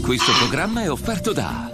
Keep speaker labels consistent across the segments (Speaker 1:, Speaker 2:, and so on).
Speaker 1: Questo programma è offerto da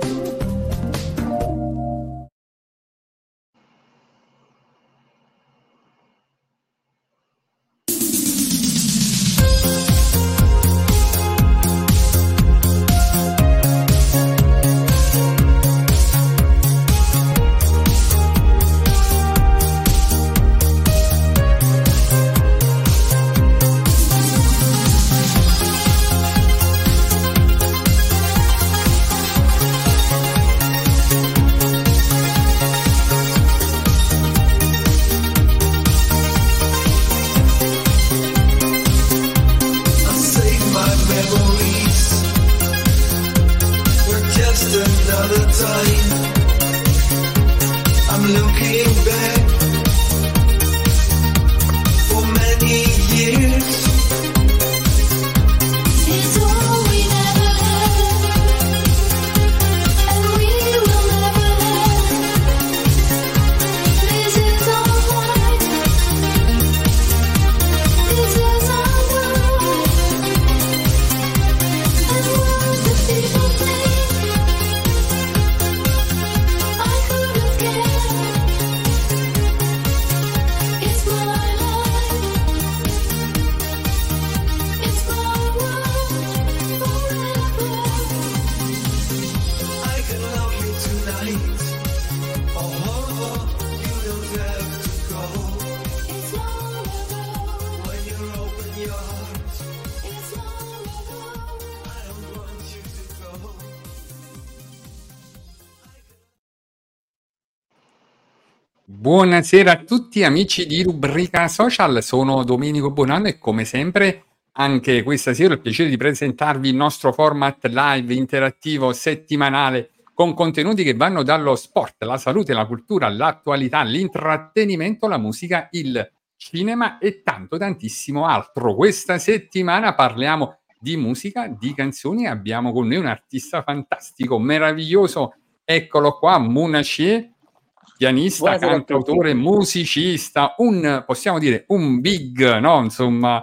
Speaker 2: Buonasera a tutti amici di Rubrica Social, sono Domenico Bonanno e come sempre anche questa sera ho il piacere di presentarvi il nostro format live interattivo settimanale con contenuti che vanno dallo sport, la salute, la cultura, l'attualità, l'intrattenimento, la musica, il cinema e tanto tantissimo altro. Questa settimana parliamo di musica, di canzoni, abbiamo con noi un artista fantastico, meraviglioso, eccolo qua, Munacier. Pianista,
Speaker 3: Buonasera
Speaker 2: cantautore, musicista, possiamo dire un big, no? Insomma,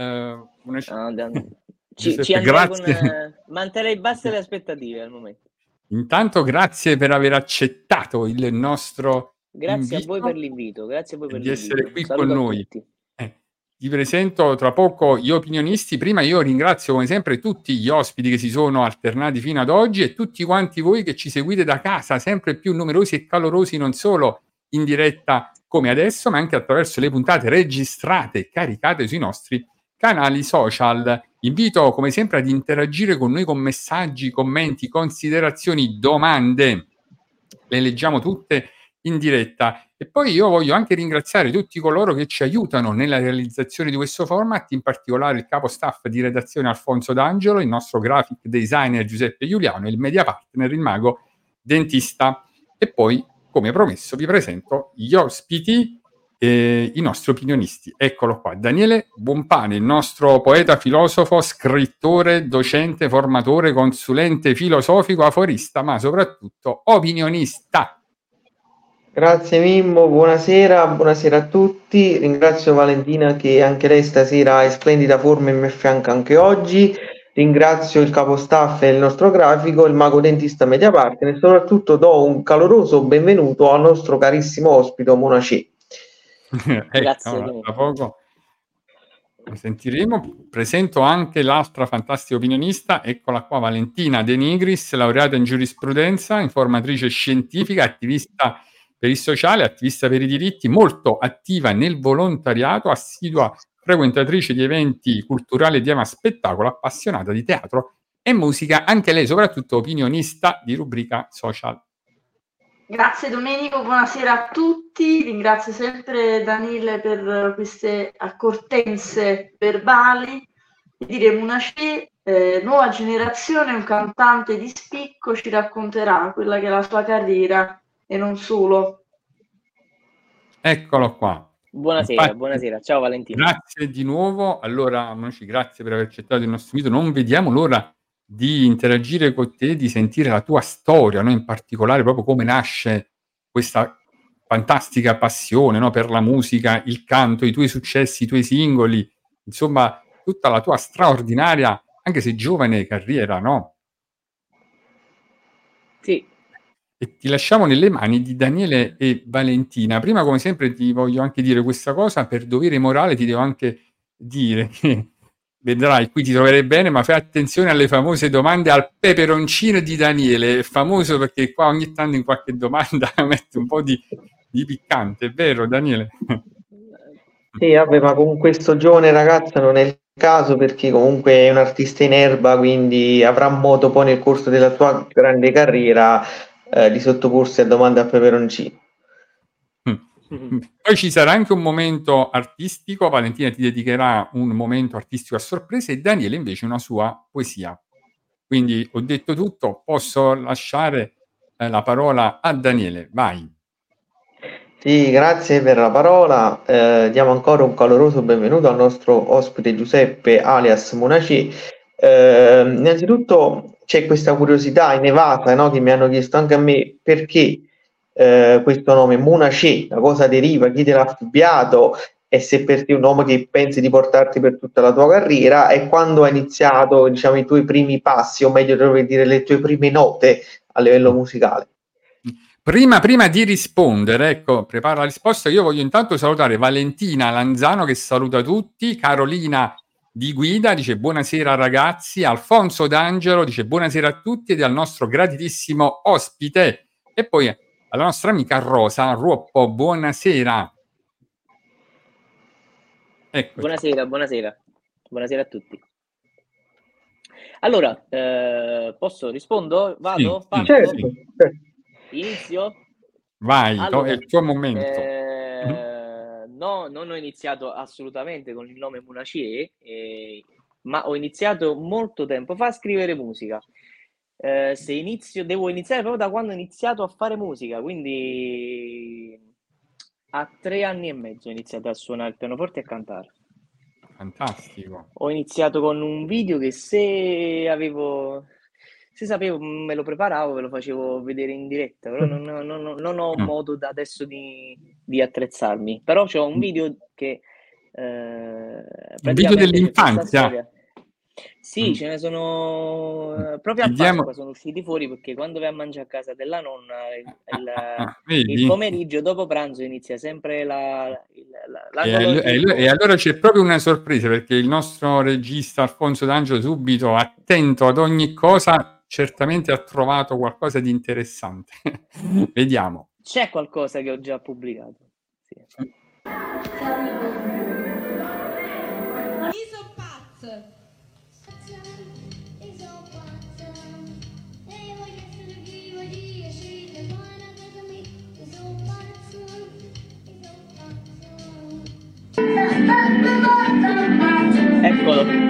Speaker 3: ci
Speaker 2: grazie.
Speaker 3: manterrei basse le aspettative al momento.
Speaker 2: Intanto grazie per aver accettato il nostro
Speaker 3: Grazie
Speaker 2: invito,
Speaker 3: a voi per l'invito, grazie a voi per
Speaker 2: di essere qui
Speaker 3: Saluto
Speaker 2: con noi. Ti presento tra poco gli opinionisti. Prima io ringrazio come sempre tutti gli ospiti che si sono alternati fino ad oggi e tutti quanti voi che ci seguite da casa, sempre più numerosi e calorosi, non solo in diretta come adesso, ma anche attraverso le puntate registrate e caricate sui nostri canali social. Invito come sempre ad interagire con noi con messaggi, commenti, considerazioni, domande. Le leggiamo tutte in diretta. E poi io voglio anche ringraziare tutti coloro che ci aiutano nella realizzazione di questo format, in particolare il capo staff di redazione Alfonso D'Angelo, il nostro graphic designer Giuseppe Giuliano e il media partner, il mago dentista. E poi, come promesso, vi presento gli ospiti e i nostri opinionisti. Eccolo qua, Daniele Buonpane, il nostro poeta, filosofo, scrittore, docente, formatore, consulente filosofico, aforista, ma soprattutto opinionista.
Speaker 4: Grazie Mimmo, buonasera a tutti, ringrazio Valentina che anche lei stasera è splendida forma e mi affianca anche oggi, ringrazio il capostaff e il nostro grafico, il mago dentista media partner e soprattutto do un caloroso benvenuto al nostro carissimo ospite Munacier.
Speaker 3: Grazie.
Speaker 2: Tra poco sentiremo. Presento anche l'altra fantastica opinionista, eccola qua, Valentina De Nigris, laureata in giurisprudenza, informatrice scientifica, attivista per il sociale, attivista per i diritti, molto attiva nel volontariato, assidua frequentatrice di eventi culturali e di ama spettacolo, appassionata di teatro e musica, anche lei soprattutto opinionista di Rubrica Social.
Speaker 5: Grazie Domenico, buonasera a tutti, ringrazio sempre Daniele per queste accortenze verbali. Dire Munacier, nuova generazione, un cantante di spicco, ci racconterà quella che è la sua carriera e non solo.
Speaker 2: Eccolo qua.
Speaker 3: Buonasera,
Speaker 2: Infatti,
Speaker 3: buonasera, ciao Valentina.
Speaker 2: Grazie di nuovo. Allora, grazie per aver accettato il nostro invito. Non vediamo l'ora di interagire con te, di sentire la tua storia, no? In particolare proprio come nasce questa fantastica passione, no? Per la musica, il canto, i tuoi successi, i tuoi singoli, insomma tutta la tua straordinaria, anche se giovane, carriera, no?
Speaker 3: Sì.
Speaker 2: E ti lasciamo nelle mani di Daniele e Valentina. Prima, come sempre, ti voglio anche dire questa cosa, per dovere morale ti devo anche dire che vedrai, qui ti troverai bene, ma fai attenzione alle famose domande al peperoncino di Daniele. È famoso perché qua ogni tanto in qualche domanda mette un po' di piccante, è vero Daniele?
Speaker 4: Sì, vabbè, ma con questo giovane ragazzo non è il caso perché comunque è un artista in erba, quindi avrà modo poi nel corso della sua grande carriera di sottoporsi a domande a peperoncino.
Speaker 2: Poi ci sarà anche un momento artistico, Valentina ti dedicherà un momento artistico a sorpresa e Daniele invece una sua poesia. Quindi ho detto tutto, posso lasciare la parola a Daniele, vai.
Speaker 4: Sì, grazie per la parola. Diamo ancora un caloroso benvenuto al nostro ospite Giuseppe alias Monaci. Innanzitutto c'è questa curiosità inevasa, no, che mi hanno chiesto anche a me perché questo nome Monaci, da cosa deriva, chi te l'ha affibbiato e se per te è un nome che pensi di portarti per tutta la tua carriera e quando hai iniziato, diciamo, i tuoi primi passi, o meglio dovrei dire le tue prime note a livello musicale.
Speaker 2: Prima di rispondere, ecco, prepara la risposta, io voglio intanto salutare Valentina Lanzano che saluta tutti, Carolina Di Guida dice buonasera ragazzi, Alfonso D'Angelo dice buonasera a tutti ed al nostro graditissimo ospite e poi alla nostra amica Rosa Ruoppo, buonasera. Eccoci.
Speaker 3: Buonasera a tutti. Allora, posso rispondo? Vado?
Speaker 2: Sì,
Speaker 4: certo.
Speaker 3: Inizio?
Speaker 2: Vai,
Speaker 3: allora,
Speaker 2: è il tuo momento.
Speaker 3: No, non ho iniziato assolutamente con il nome Munacie, ma ho iniziato molto tempo fa a scrivere musica. Devo iniziare proprio da quando ho iniziato a fare musica, quindi a 3 anni e mezzo ho iniziato a suonare il pianoforte e a cantare.
Speaker 2: Fantastico.
Speaker 3: Ho iniziato con un video che se sapevo me lo preparavo, ve lo facevo vedere in diretta, però non ho modo da adesso di attrezzarmi. Però c'ho un video che
Speaker 2: il video dell'infanzia.
Speaker 3: Sì, ce ne sono proprio a Pasqua sono usciti fuori perché quando vai a mangiare a casa della nonna il pomeriggio dopo pranzo inizia sempre
Speaker 2: e allora c'è proprio una sorpresa perché il nostro regista Alfonso D'Angelo subito attento ad ogni cosa certamente ha trovato qualcosa di interessante. Vediamo.
Speaker 3: C'è qualcosa che ho già pubblicato. Sì. Eccolo.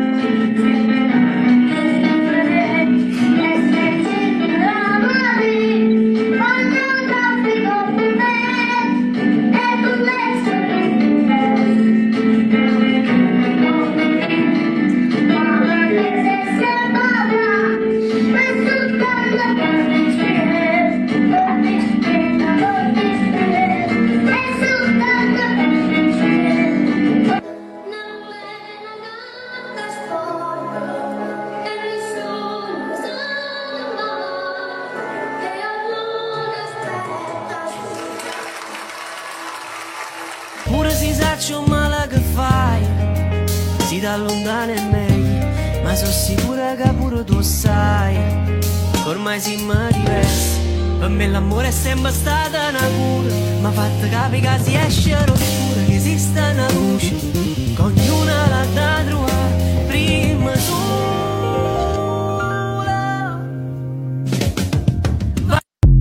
Speaker 6: Da lontano è meglio, ma sono sicura che pure tu sai che ormai siamo diversi. Per me l'amore è sempre stata una cura, ma fatta capire che si esce rottura, che esiste una luce, che ognuna la da trovare prima sola.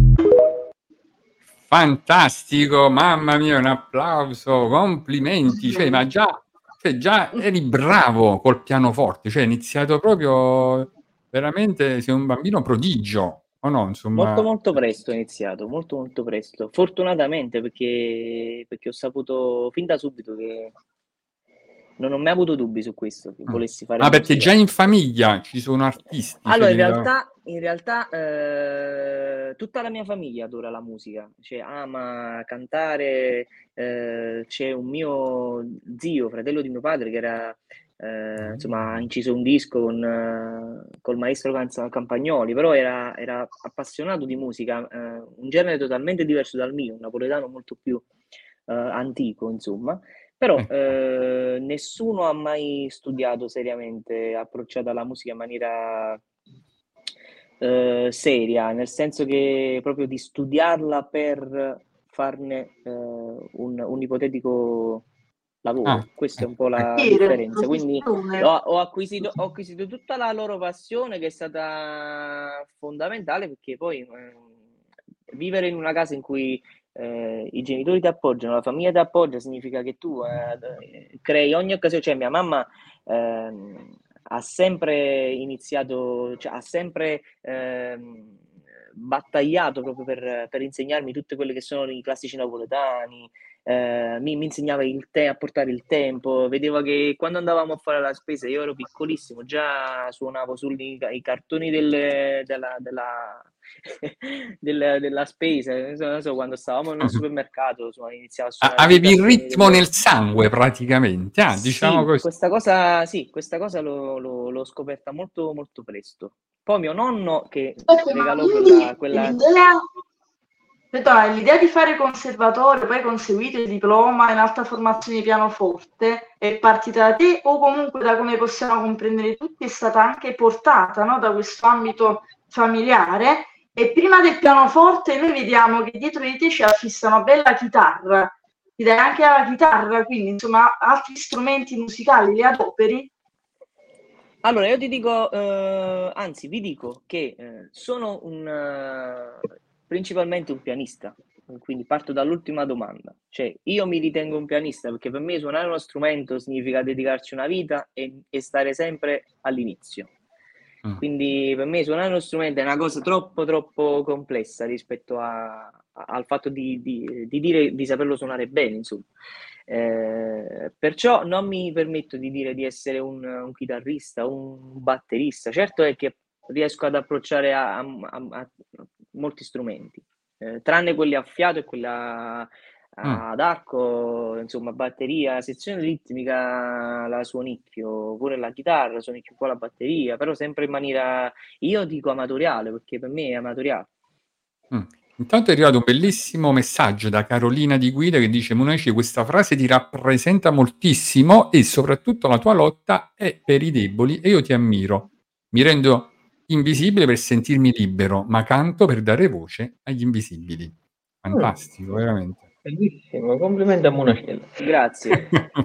Speaker 2: Fantastico, mamma mia, un applauso, complimenti, cioè, ma già eri bravo col pianoforte, cioè hai iniziato proprio veramente, sei un bambino prodigio, o no? Insomma,
Speaker 3: molto presto ho iniziato, molto presto, fortunatamente perché ho saputo fin da subito che non ho mai avuto dubbi su questo, che volessi fare musica.
Speaker 2: Perché già in famiglia ci sono artisti.
Speaker 3: Allora, in realtà tutta la mia famiglia adora la musica, cioè ama cantare, c'è un mio zio, fratello di mio padre, che era insomma, ha inciso un disco col maestro Campagnoli, però era appassionato di musica, un genere totalmente diverso dal mio, un napoletano molto più antico, insomma. Però nessuno ha mai studiato seriamente, approcciato alla musica in maniera seria, nel senso che proprio di studiarla per farne un ipotetico lavoro. Questa è un po' la differenza. Quindi ho acquisito tutta la loro passione, che è stata fondamentale, perché poi vivere in una casa in cui i genitori ti appoggiano, la famiglia ti appoggia, significa che tu crei ogni occasione. Cioè, mia mamma ha sempre iniziato, cioè, ha sempre battagliato proprio per insegnarmi tutte quelle che sono i classici napoletani. Mi insegnava a portare il tempo. Vedeva che quando andavamo a fare la spesa, io ero piccolissimo, già suonavo sui cartoni della spesa. Non so, quando stavamo nel supermercato, iniziava a suonare.
Speaker 2: Avevi il ritmo nel sangue, praticamente. Diciamo così.
Speaker 3: Questa cosa l'ho scoperta molto, molto presto. Poi mio nonno, che regalò quella...
Speaker 5: L'idea di fare conservatorio, poi conseguito il diploma in alta formazione di pianoforte, è partita da te, o comunque, da come possiamo comprendere tutti, è stata anche portata, no, da questo ambito familiare? E prima del pianoforte noi vediamo che dietro di te c'è affissa una bella chitarra, ti dai anche alla chitarra, quindi insomma altri strumenti musicali li adoperi?
Speaker 3: Allora, io ti dico, anzi vi dico che sono principalmente un pianista, quindi parto dall'ultima domanda. Cioè, io mi ritengo un pianista perché per me suonare uno strumento significa dedicarci una vita e stare sempre all'inizio. Quindi per me suonare uno strumento è una cosa troppo troppo complessa rispetto al fatto di saperlo suonare bene, insomma. Perciò non mi permetto di dire di essere un chitarrista, un batterista. Certo è che riesco ad approcciare a molti strumenti, tranne quelli a fiato e quelli ad arco, insomma, batteria, sezione ritmica la suonicchio, pure la chitarra, suonicchio un po' la batteria, però sempre in maniera, io dico amatoriale, perché per me è amatoriale.
Speaker 2: Intanto è arrivato un bellissimo messaggio da Carolina di Guida che dice: Munaci, questa frase ti rappresenta moltissimo e soprattutto la tua lotta è per i deboli e io ti ammiro. Mi rendo invisibile per sentirmi libero, ma canto per dare voce agli invisibili. Fantastico, veramente.
Speaker 4: Bellissimo, complimenti a Monacella.
Speaker 3: Grazie.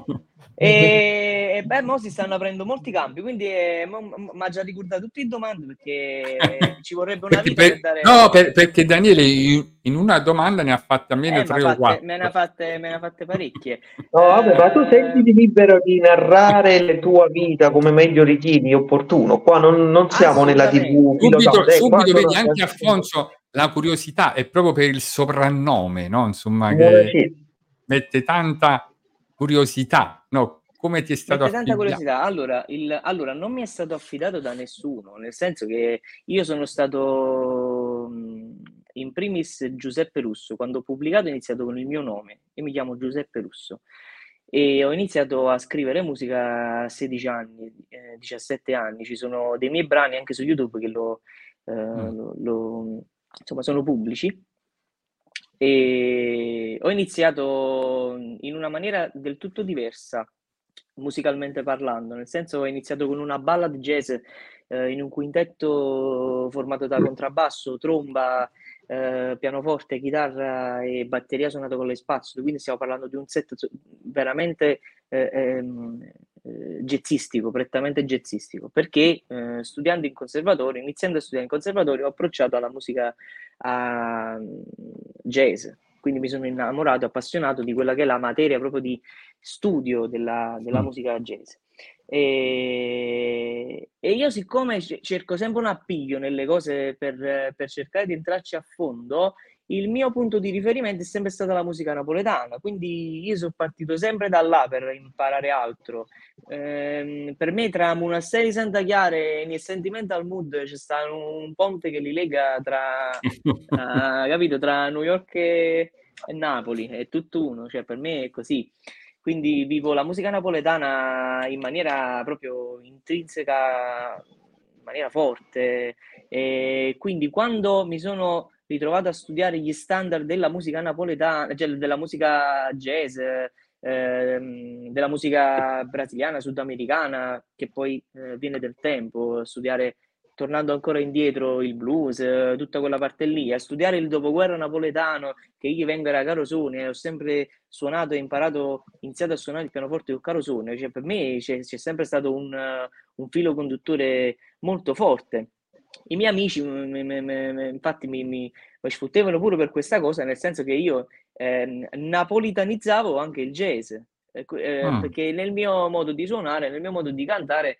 Speaker 3: E beh, mo si stanno aprendo molti campi, quindi mi ha già ricordato tutte le domande, perché ci vorrebbe una vita per dare...
Speaker 2: No, perché Daniele in una domanda ne ha fatte almeno 3 o 4.
Speaker 3: Me ne ha fatte parecchie.
Speaker 4: No, vabbè, ma tu sentiti libero di narrare la tua vita come meglio ritieni opportuno. Qua non siamo nella TV.
Speaker 2: Subito vedi, anche Alfonso, la curiosità è proprio per il soprannome, no? Insomma, che mette tanta curiosità, no? Come ti è stato affidato?
Speaker 3: Tanta curiosità. Allora, non mi è stato affidato da nessuno, nel senso che io sono stato in primis Giuseppe Russo. Quando ho pubblicato ho iniziato con il mio nome, io mi chiamo Giuseppe Russo e ho iniziato a scrivere musica a 16 anni, 17 anni. Ci sono dei miei brani anche su YouTube che insomma, sono pubblici. E ho iniziato in una maniera del tutto diversa, musicalmente parlando, nel senso ho iniziato con una ballad jazz in un quintetto formato da contrabbasso, tromba, pianoforte, chitarra e batteria suonato con le spazzole, quindi stiamo parlando di un set veramente jazzistico, prettamente jazzistico, perché studiando in conservatorio, iniziando a studiare in conservatorio, ho approcciato alla musica jazz, quindi mi sono innamorato, appassionato di quella che è la materia proprio di studio della musica jazz. E io, siccome cerco sempre un appiglio nelle cose per cercare di entrarci a fondo, il mio punto di riferimento è sempre stata la musica napoletana, quindi io sono partito sempre da là per imparare altro. Per me tra Monasteri Santa Chiara e Nel Sentimental Mood c'è stato un ponte che li lega capito, tra New York e Napoli, è tutto uno, cioè per me è così. quindi vivo la musica napoletana in maniera proprio intrinseca, in maniera forte, e quindi quando mi sono ritrovato a studiare gli standard della musica napoletana, cioè della musica jazz, della musica brasiliana, sudamericana, che poi viene del tempo, studiare, tornando ancora indietro, il blues, tutta quella parte lì, a studiare il dopoguerra napoletano, che io vengo da Carosone, ho sempre suonato e iniziato a suonare il pianoforte con Carosone, cioè per me c'è sempre stato un filo conduttore molto forte. I miei amici infatti mi sfruttavano pure per questa cosa, nel senso che io napolitanizzavo anche il jazz, perché nel mio modo di suonare, nel mio modo di cantare,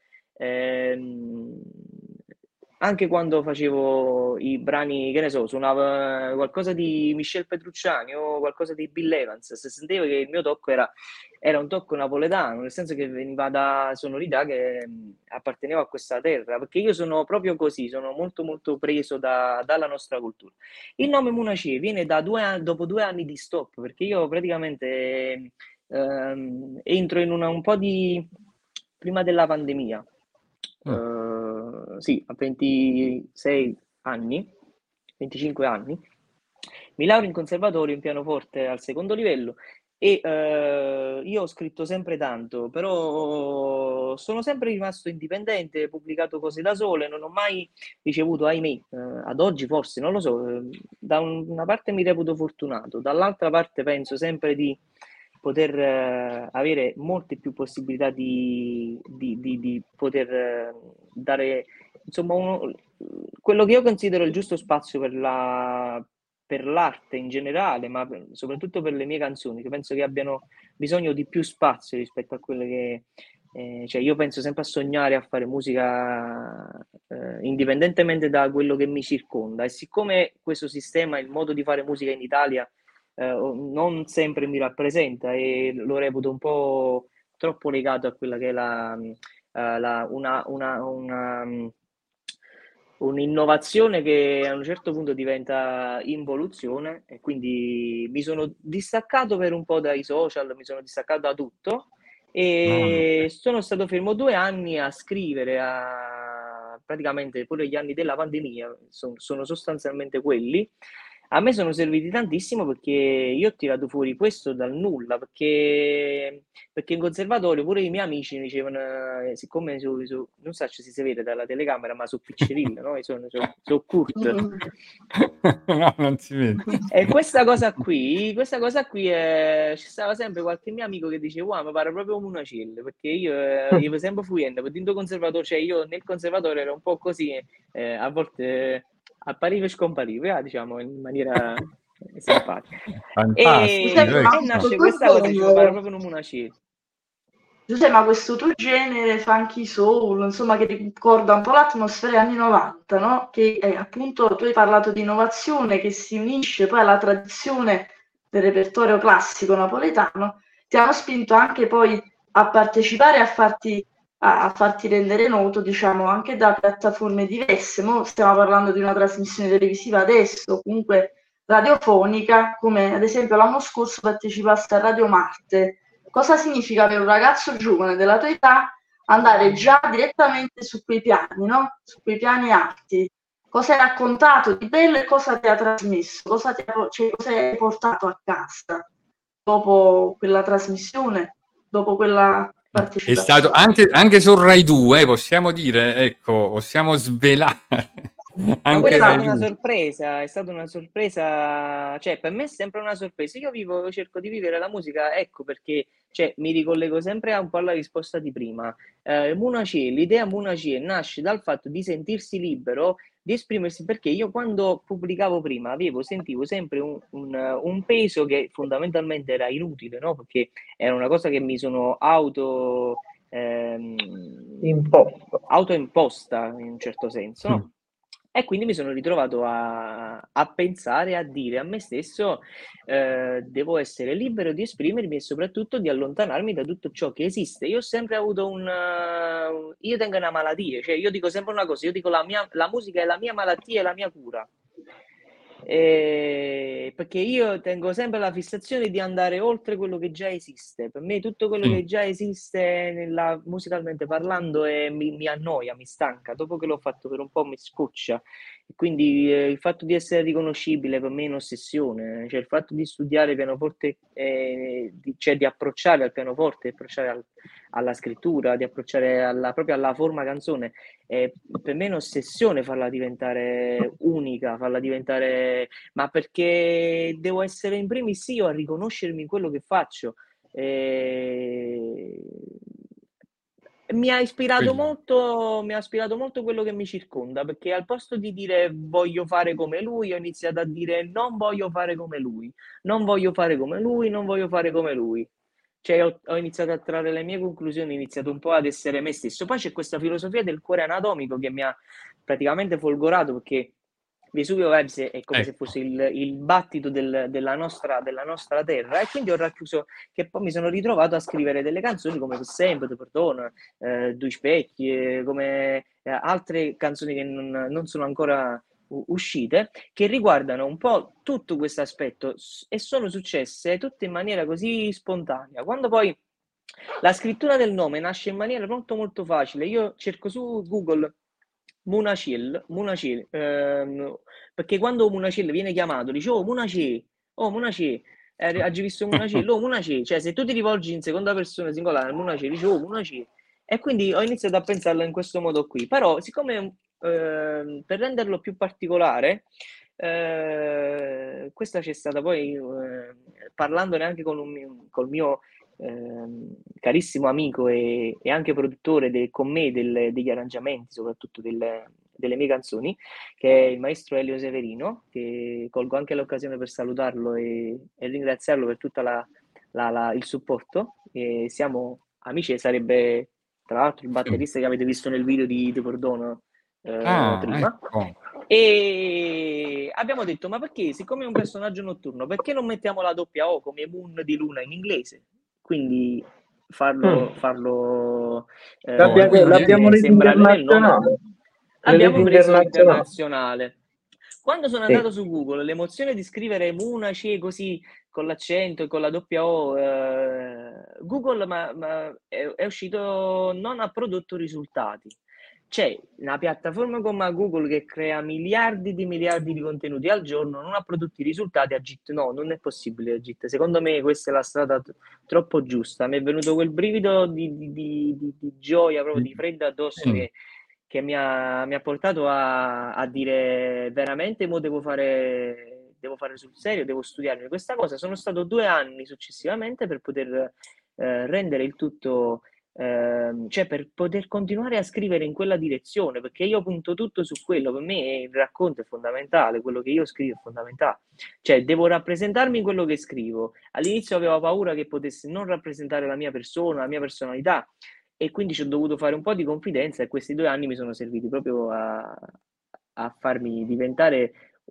Speaker 3: anche quando facevo i brani, che ne so, suonavo qualcosa di Michel Petrucciani o qualcosa di Bill Evans, se sentivo che il mio tocco era un tocco napoletano, nel senso che veniva da sonorità che apparteneva a questa terra, perché io sono proprio così, sono molto molto preso dalla nostra cultura. Il nome Munacie viene dopo 2 anni di stop, perché io praticamente entro in un po' di... prima della pandemia, sì, a 26 anni, 25 anni, mi laureo in conservatorio in pianoforte al secondo livello e io ho scritto sempre tanto, però sono sempre rimasto indipendente, ho pubblicato cose da sole, non ho mai ricevuto, ahimè, ad oggi forse, non lo so, da una parte mi reputo fortunato, dall'altra parte penso sempre di poter avere molte più possibilità di poter dare, insomma, quello che io considero il giusto spazio per l'arte in generale, ma soprattutto per le mie canzoni, che penso che abbiano bisogno di più spazio rispetto a quelle che... cioè io penso sempre a sognare a fare musica indipendentemente da quello che mi circonda, e siccome questo sistema, il modo di fare musica in Italia non sempre mi rappresenta e lo reputo un po' troppo legato a quella che è un'innovazione che a un certo punto diventa involuzione, e quindi mi sono distaccato per un po' dai social, mi sono distaccato da tutto e sono stato fermo 2 anni a scrivere, praticamente pure gli anni della pandemia sono sostanzialmente quelli. A me sono serviti tantissimo perché io ho tirato fuori questo dal nulla, perché in conservatorio pure i miei amici mi dicevano, siccome non so se si vede dalla telecamera, ma sono piccerille, no? Sono Kurt.
Speaker 2: No, non si vede.
Speaker 3: E questa cosa qui ci stava sempre qualche mio amico che diceva, wow, mi pare proprio un Munacielle, perché io avevo sempre fuyendo, per dentro conservatorio, cioè io nel conservatorio ero un po' così, a volte appariva e scompariva, diciamo, in maniera simpatica. E nasce questa cosa, ci pare proprio un Munacielle.
Speaker 5: Giuseppe, ma questo tuo genere funky soul, insomma, che ricorda un po' l'atmosfera anni 90, no? Che appunto tu hai parlato di innovazione che si unisce poi alla tradizione del repertorio classico napoletano, ti hanno spinto anche poi a partecipare, a farti rendere noto, diciamo, anche da piattaforme diverse. Mo stiamo parlando di una trasmissione televisiva adesso, comunque radiofonica, come ad esempio l'anno scorso partecipaste a Radio Marte. Cosa significa per un ragazzo giovane della tua età andare già direttamente su quei piani, no? Su quei piani alti? Cosa hai raccontato di bello e cosa ti ha trasmesso? Cosa hai portato a casa dopo quella trasmissione, dopo quella partecipazione?
Speaker 2: È stato anche su Rai 2, possiamo dire, ecco, possiamo svelare.
Speaker 3: Ma quella è stata una sorpresa, cioè per me è sempre una sorpresa. Io cerco di vivere la musica, ecco perché, cioè, mi ricollego sempre un po' alla risposta di prima. L'idea Munacie nasce dal fatto di sentirsi libero di esprimersi, perché io quando pubblicavo prima sentivo sempre un peso che fondamentalmente era inutile, no? Perché era una cosa che mi sono autoimposta in un certo senso, no? E quindi mi sono ritrovato a pensare, a dire a me stesso devo essere libero di esprimermi e soprattutto di allontanarmi da tutto ciò che esiste. Io ho sempre avuto io tengo una malattia, cioè io dico sempre una cosa, io dico la musica è la mia malattia e la mia cura. perché io tengo sempre la fissazione di andare oltre quello che già esiste. Per me tutto quello che già esiste musicalmente parlando mi annoia, mi stanca. Dopo che l'ho fatto per un po' mi scoccia. Quindi il fatto di essere riconoscibile per me è un'ossessione, cioè il fatto di studiare pianoforte, cioè di approcciare al pianoforte, approcciare alla scrittura, di approcciare proprio alla forma canzone, per me è un'ossessione farla diventare unica, farla diventare, ma perché devo essere in primis io a riconoscermi in quello che faccio. Mi ha ispirato molto quello che mi circonda, perché al posto di dire voglio fare come lui, ho iniziato a dire non voglio fare come lui, non voglio fare come lui, non voglio fare come lui. Cioè ho iniziato a trarre le mie conclusioni, ho iniziato un po' ad essere me stesso. Poi c'è questa filosofia del cuore anatomico che mi ha praticamente folgorato, perché Vesuvio Vibes è come se fosse il battito della nostra terra, e quindi ho racchiuso, che poi mi sono ritrovato a scrivere delle canzoni come Sempre, Te Perdono, Due Specchi, come altre canzoni che non sono ancora uscite, che riguardano un po' tutto questo aspetto, e sono successe tutte in maniera così spontanea. Quando poi la scrittura del nome nasce in maniera molto molto facile, io cerco su Google Munachil, perché quando Munachil viene chiamato dice oh Munachil, hai visto Munachil, oh Munachil, cioè se tu ti rivolgi in seconda persona singolare al Munachil dice oh Munachil, e quindi ho iniziato a pensarla in questo modo qui. Però siccome per renderlo più particolare, questa c'è stata poi parlandone anche col mio carissimo amico e anche produttore con me degli arrangiamenti, soprattutto delle mie canzoni, che è il maestro Elio Severino, che colgo anche l'occasione per salutarlo e ringraziarlo per tutto il supporto. Siamo amici, e sarebbe tra l'altro il batterista che avete visto nel video di Te Perdono prima.
Speaker 2: Ecco.
Speaker 3: E abbiamo detto, ma perché, siccome è un personaggio notturno, perché non mettiamo la doppia O come Moon di Luna in inglese? Quindi farlo
Speaker 4: l'abbiamo reso internazionale.
Speaker 3: Abbiamo preso internazionale. Quando sono andato su Google, l'emozione di scrivere Munaci così con l'accento e con la doppia O, Google è uscito, non ha prodotto risultati. C'è una piattaforma come Google che crea miliardi di contenuti al giorno, non ha prodotto i risultati. A Git no, non è possibile. A Git, secondo me questa è la strada troppo giusta. Mi è venuto quel brivido di gioia, proprio di freddo addosso, che mi ha portato a dire veramente mo devo fare sul serio, devo studiarmi questa cosa. Sono stato 2 anni successivamente per poter rendere il tutto, cioè per poter continuare a scrivere in quella direzione, perché io punto tutto su quello. Per me il racconto è fondamentale, quello che io scrivo è fondamentale, cioè devo rappresentarmi in quello che scrivo. All'inizio avevo paura che potesse non rappresentare la mia persona, la mia personalità, e quindi ci ho dovuto fare un po' di confidenza, e questi 2 anni mi sono serviti proprio a farmi diventare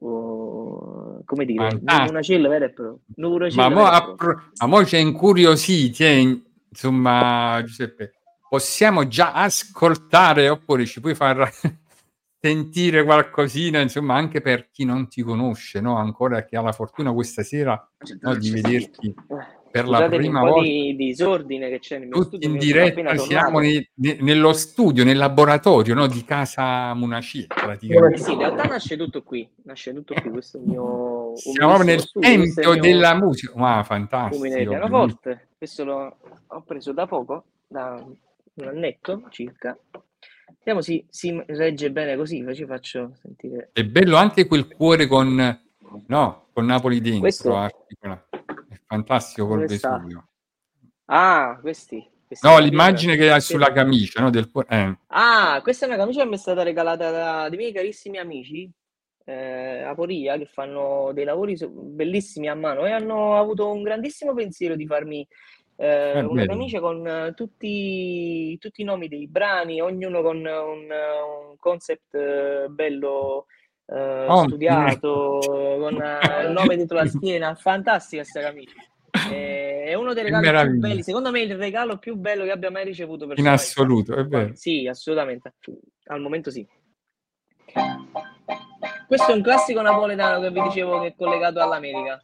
Speaker 3: come dire, una cella vera e propria.
Speaker 2: Ma mo c'è incuriositi, insomma, Giuseppe, possiamo già ascoltare, oppure ci puoi far sentire qualcosina, insomma, anche per chi non ti conosce, no? Ancora, che ha la fortuna questa sera, no, di vederti per la prima
Speaker 3: un po'
Speaker 2: volta.
Speaker 3: di disordine che c'è nel mio
Speaker 2: Tutti
Speaker 3: studio,
Speaker 2: in diretta, siamo nello studio, nel laboratorio, no, di casa Munachil, praticamente.
Speaker 3: Sì, in realtà nasce tutto qui, questo è il mio
Speaker 2: siamo nel
Speaker 3: studio,
Speaker 2: tempio della musica, ma fantastico.
Speaker 3: Pianoforte. Questo l'ho preso da poco, da un annetto circa. Vediamo se si regge bene così, ci faccio sentire.
Speaker 2: È bello anche quel cuore con Napoli dentro.
Speaker 3: Questo?
Speaker 2: È fantastico col Vesuvio.
Speaker 3: Ah, questi
Speaker 2: no, l'immagine che hai sulla camicia, no, del cuore.
Speaker 3: Ah, questa è una camicia che mi è stata regalata da dei miei carissimi amici a Poria, che fanno dei lavori bellissimi a mano, e hanno avuto un grandissimo pensiero di farmi una camicia con tutti i nomi dei brani, ognuno con un concept bello studiato, con il nome dentro la schiena. Fantastica questa camicia. È uno dei regali più belli, secondo me il regalo più bello che abbia mai ricevuto
Speaker 2: in assoluto, è vero.
Speaker 3: Sì, assolutamente, al momento sì. Questo è un classico napoletano che vi dicevo che è collegato all'America.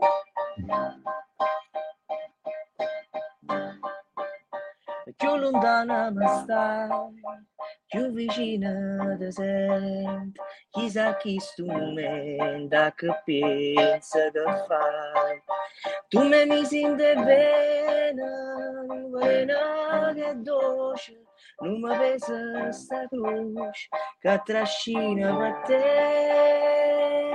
Speaker 3: Più lontana mi stai, più vicina ti senti, chissà chi strumenta che pensa che fai. Tu mi senti bene che dolce, non mi pesa sta croce che trascina per te.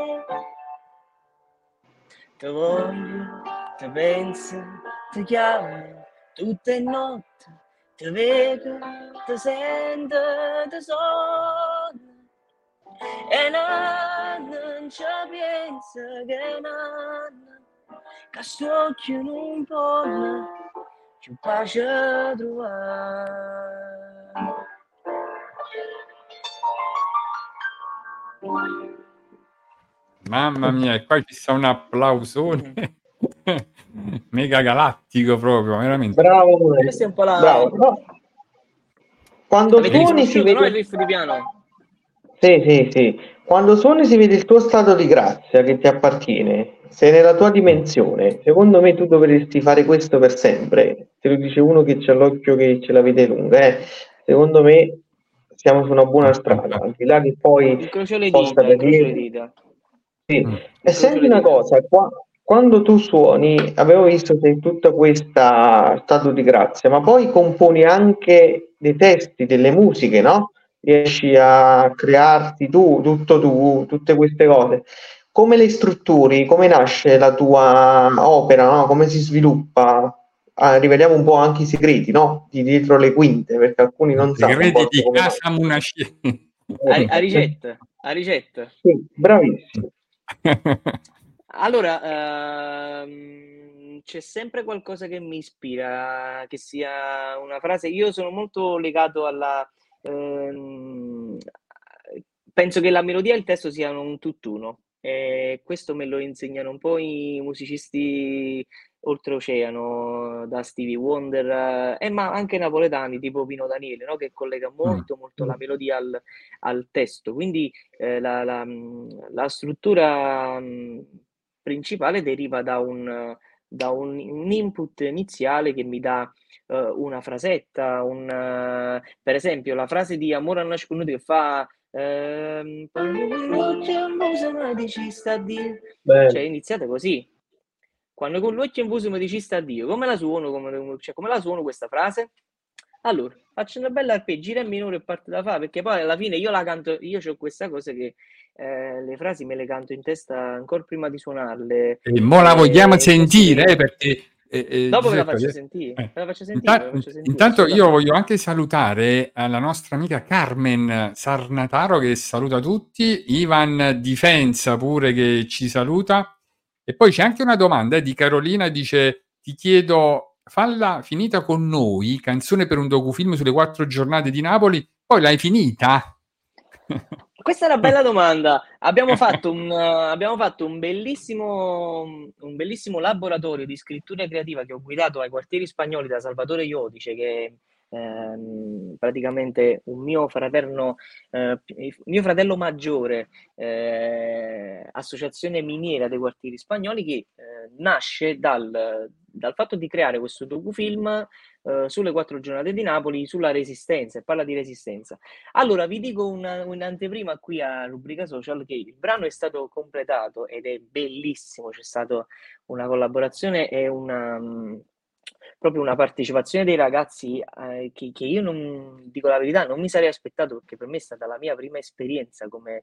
Speaker 3: Ti voglio, ti penso, ti chiamo tutte notti, ti vedo, ti sento, ti sono, e non ci penso che sto occhio non può più pace trovare.
Speaker 2: Mamma mia, e qua ci sta un applausone mega galattico proprio, veramente.
Speaker 4: Bravo,
Speaker 3: Questa è un po' la...
Speaker 4: bravo. No. Quando
Speaker 3: Avete
Speaker 4: suoni si
Speaker 3: riconosciuto, no, il
Speaker 4: vede...
Speaker 3: riff di piano?
Speaker 4: Sì. Quando suoni si vede il tuo stato di grazia che ti appartiene, sei nella tua dimensione. Secondo me tu dovresti fare questo per sempre. Te lo dice uno che c'ha l'occhio che ce la vede lunga. Secondo me siamo su una buona strada, al di là che poi
Speaker 3: Incrocio le
Speaker 4: possa
Speaker 3: dita, incrocio le
Speaker 4: cadere.
Speaker 3: dita.
Speaker 4: Sì. E
Speaker 3: Incrocio
Speaker 4: senti
Speaker 3: le
Speaker 4: una
Speaker 3: dita.
Speaker 4: cosa, quando tu suoni, avevo visto sei tutta questa stato di grazia, ma poi componi anche dei testi, delle musiche, no? Riesci a crearti tu, tutte queste cose. Come le strutturi? Come nasce la tua opera, no? Come si sviluppa? Riveliamo un po' anche i segreti, no? Di dietro le quinte, perché alcuni non sanno
Speaker 2: Segreti
Speaker 4: forse
Speaker 2: di
Speaker 4: come
Speaker 2: Casa Munaci.
Speaker 3: A ricetta.
Speaker 4: Sì, bravissimo.
Speaker 3: Allora, c'è sempre qualcosa che mi ispira, che sia una frase. Io sono molto legato alla... penso che la melodia e il testo siano un tutt'uno. E questo me lo insegnano un po' i musicisti oltreoceano, da Stevie Wonder, ma anche napoletani, tipo Pino Daniele, no? Che collega molto la melodia al testo. Quindi la struttura principale deriva da un input iniziale che mi dà una frasetta, per esempio la frase di Amore a nasconuto che fa cioè iniziate così. Quando con l'occhio in buso mi dici sta Dio, come la suono? Come la suono questa frase? Allora, faccio una bella arpeggiata in minore e parte da fa, perché poi alla fine io la canto, io ho questa cosa che le frasi me le canto in testa ancora prima di suonarle.
Speaker 2: E mo la vogliamo sentire,
Speaker 3: perché dopo ve la faccio sentire.
Speaker 2: Intanto io voglio anche salutare la nostra amica Carmen Sarnataro che saluta tutti, Ivan Difensa pure che ci saluta, e poi c'è anche una domanda di Carolina, dice: ti chiedo, falla finita con noi, canzone per un docufilm sulle 4 giornate di Napoli, poi l'hai finita?
Speaker 3: Questa è una bella domanda. Abbiamo fatto un bellissimo laboratorio di scrittura creativa che ho guidato ai Quartieri Spagnoli da Salvatore Iodice, che è praticamente un mio fratello maggiore, associazione miniera dei Quartieri Spagnoli, che nasce dal fatto di creare questo docufilm sulle 4 giornate di Napoli, sulla resistenza, e parla di resistenza. Allora vi dico un'anteprima qui a Rubrica Social, che il brano è stato completato ed è bellissimo, c'è stata una collaborazione e proprio una partecipazione dei ragazzi che io, non dico la verità, non mi sarei aspettato, perché per me è stata la mia prima esperienza come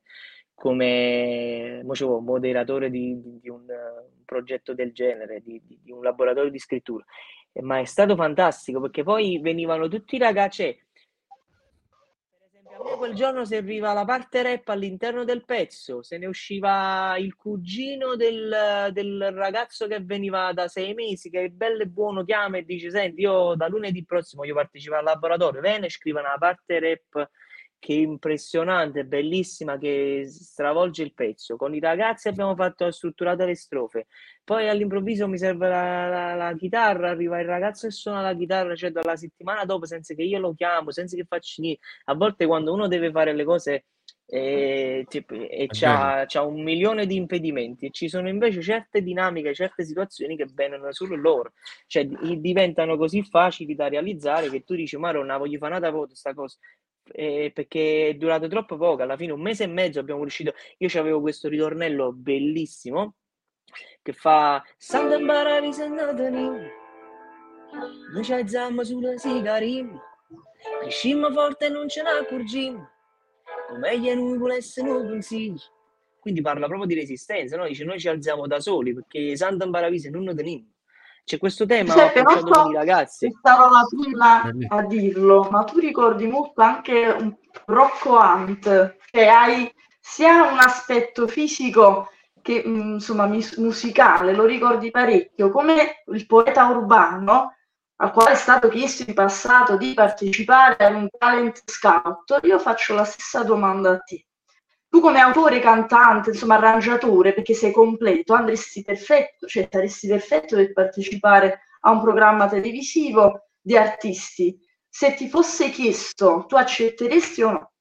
Speaker 3: moderatore di un progetto del genere, di un laboratorio di scrittura. Ma è stato fantastico, perché poi venivano tutti i ragazzi. Per esempio, a me quel giorno serviva la parte rap all'interno del pezzo, se ne usciva il cugino del ragazzo che veniva da 6 mesi, che è bello e buono, chiama e dice: senti, io da lunedì prossimo io partecipo al laboratorio, viene, scrivono la parte rap che è impressionante, bellissima, che stravolge il pezzo. Con i ragazzi abbiamo strutturato le strofe, poi all'improvviso mi serve la chitarra, arriva il ragazzo e suona la chitarra, cioè dalla settimana dopo, senza che io lo chiamo, senza che faccia niente. A volte quando uno deve fare le cose e c'ha un milione di impedimenti. Ci sono invece certe dinamiche, certe situazioni che vengono solo loro, cioè diventano così facili da realizzare che tu dici Maronna, voglio fare una foto sta cosa, perché è durato troppo poco. Alla fine 1 mese e mezzo abbiamo riuscito. Io avevo questo ritornello bellissimo che fa Santa Baravi noi ci alziamo sulla sigarina, crescimmo forte e non ce ne accorgimmo, come gli noi volesse noi consigli. Quindi parla proprio di resistenza, no? Dice noi ci alziamo da soli perché Santa Baravise non lo teniamo. C'è questo tema affrontato con i ragazzi.
Speaker 5: Stavo la prima a dirlo, ma tu ricordi molto anche un Rocco Hunt, che hai sia un aspetto fisico che insomma musicale, lo ricordi parecchio, come il poeta urbano al quale è stato chiesto in passato di partecipare a un talent scout. Io faccio la stessa domanda a te. Tu come autore, cantante, insomma arrangiatore, perché sei completo, saresti perfetto per partecipare a un programma televisivo di artisti. Se ti fosse chiesto, tu accetteresti o no?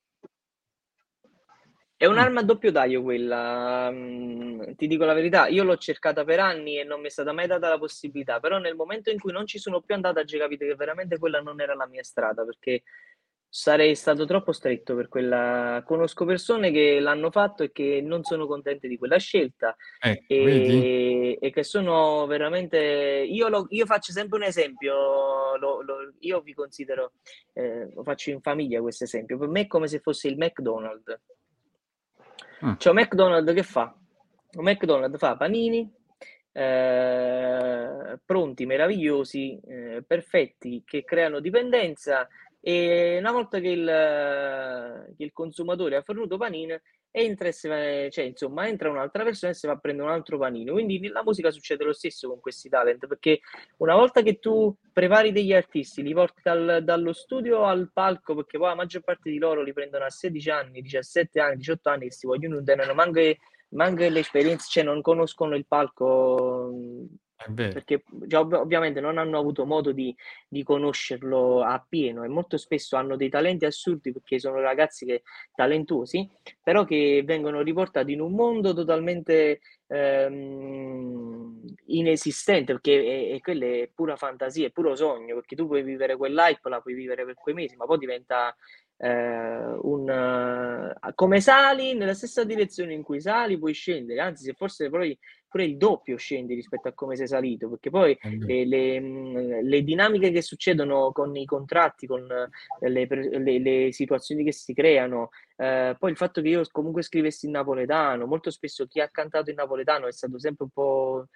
Speaker 3: È un'arma a doppio taglio quella, ti dico la verità, io l'ho cercata per anni e non mi è stata mai data la possibilità, però nel momento in cui non ci sono più andata già capito che veramente quella non era la mia strada, perché sarei stato troppo stretto per quella. Conosco persone che l'hanno fatto e che non sono contente di quella scelta e che sono veramente. Io faccio sempre un esempio, io vi considero, lo faccio in famiglia questo esempio, per me è come se fosse il McDonald's. Cioè McDonald's che fa? McDonald's fa panini pronti, meravigliosi, perfetti, che creano dipendenza, e una volta che il consumatore ha fornito panino entra un'altra persona e si va a prendere un altro panino. Quindi la musica succede lo stesso con questi talent, perché una volta che tu prepari degli artisti, li porti dallo studio al palco, perché poi la maggior parte di loro li prendono a 16 anni, 17 anni, 18 anni, che si vogliono, non tengono manco l'esperienza, cioè non conoscono il palco, perché già ovviamente non hanno avuto modo di conoscerlo appieno, e molto spesso hanno dei talenti assurdi perché sono ragazzi talentuosi, però che vengono riportati in un mondo totalmente inesistente, perché quella è pura fantasia, è puro sogno, perché tu puoi vivere quell'hype, la puoi vivere per quei mesi, ma poi diventa come sali nella stessa direzione in cui sali puoi scendere, anzi se forse pure il doppio scendi rispetto a come sei salito, perché poi le dinamiche che succedono con i contratti, con le situazioni che si creano, poi il fatto che io comunque scrivessi in napoletano, molto spesso chi ha cantato in napoletano è stato sempre un po'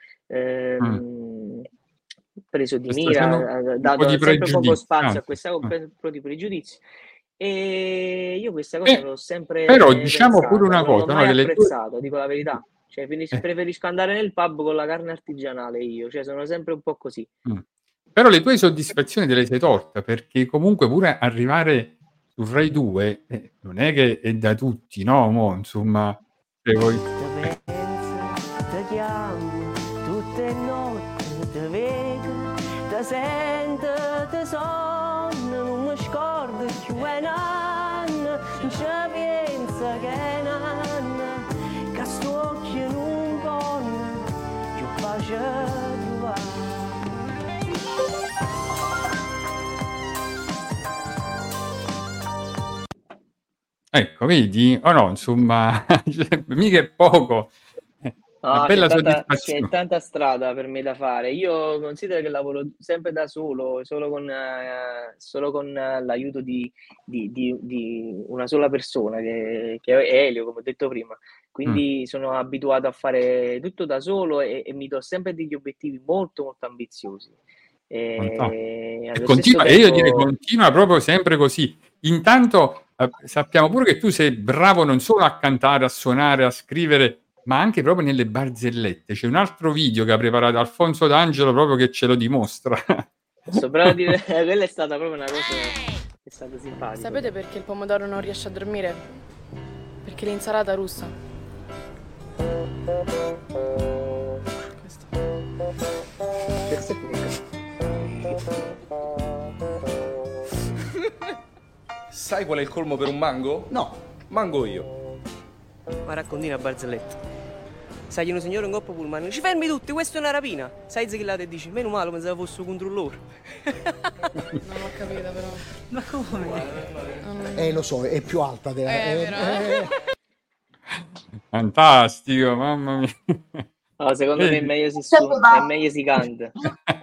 Speaker 3: preso di mira, dato sempre poco spazio a questa, un po' di pregiudizi. E io questa cosa l'ho sempre
Speaker 2: però diciamo pure una cosa,
Speaker 3: non l'ho mai apprezzato, dico la verità, cioè preferisco andare nel pub con la carne artigianale, io, cioè sono sempre un po' così.
Speaker 2: Però le tue soddisfazioni te le sei torta, perché comunque pure arrivare su Rai 2 non è che è da tutti, no? Insomma, se voi...
Speaker 6: Te chiamo tutte notti, te vedo, te sento, te sonno, non mi scordo più un anno, non ci pensa che è un anno, che sto occhio non conno, più pace trovare.
Speaker 2: Ecco, vedi? O no, insomma, mica è poco. Una bella soddisfazione.
Speaker 3: C'è tanta strada per me da fare. Io considero che lavoro sempre da solo con l'aiuto di una sola persona, che è Elio, come ho detto prima. Quindi sono abituato a fare tutto da solo e mi do sempre degli obiettivi molto, molto ambiziosi.
Speaker 2: Continua proprio sempre così. Intanto sappiamo pure che tu sei bravo non solo a cantare, a suonare, a scrivere, ma anche proprio nelle barzellette. C'è un altro video che ha preparato Alfonso D'Angelo proprio che ce lo dimostra.
Speaker 3: Quella è stata proprio una cosa che è stata simpatica.
Speaker 7: Sapete perché il pomodoro non riesce a dormire? Perché l'insalata russa.
Speaker 8: Sai qual è il colmo per un mango? No, mango io.
Speaker 6: Ma raccontina a barzelletta. Sai un signore in coppa pullman, ci fermi tutti, questa è una rapina. Sai che là te dici, meno male pensavo fosse un controllore.
Speaker 7: Non ho capito però.
Speaker 6: Ma come?
Speaker 8: Lo so, è più alta della...
Speaker 2: Fantastico, mamma mia.
Speaker 3: No, secondo me è meglio si canta.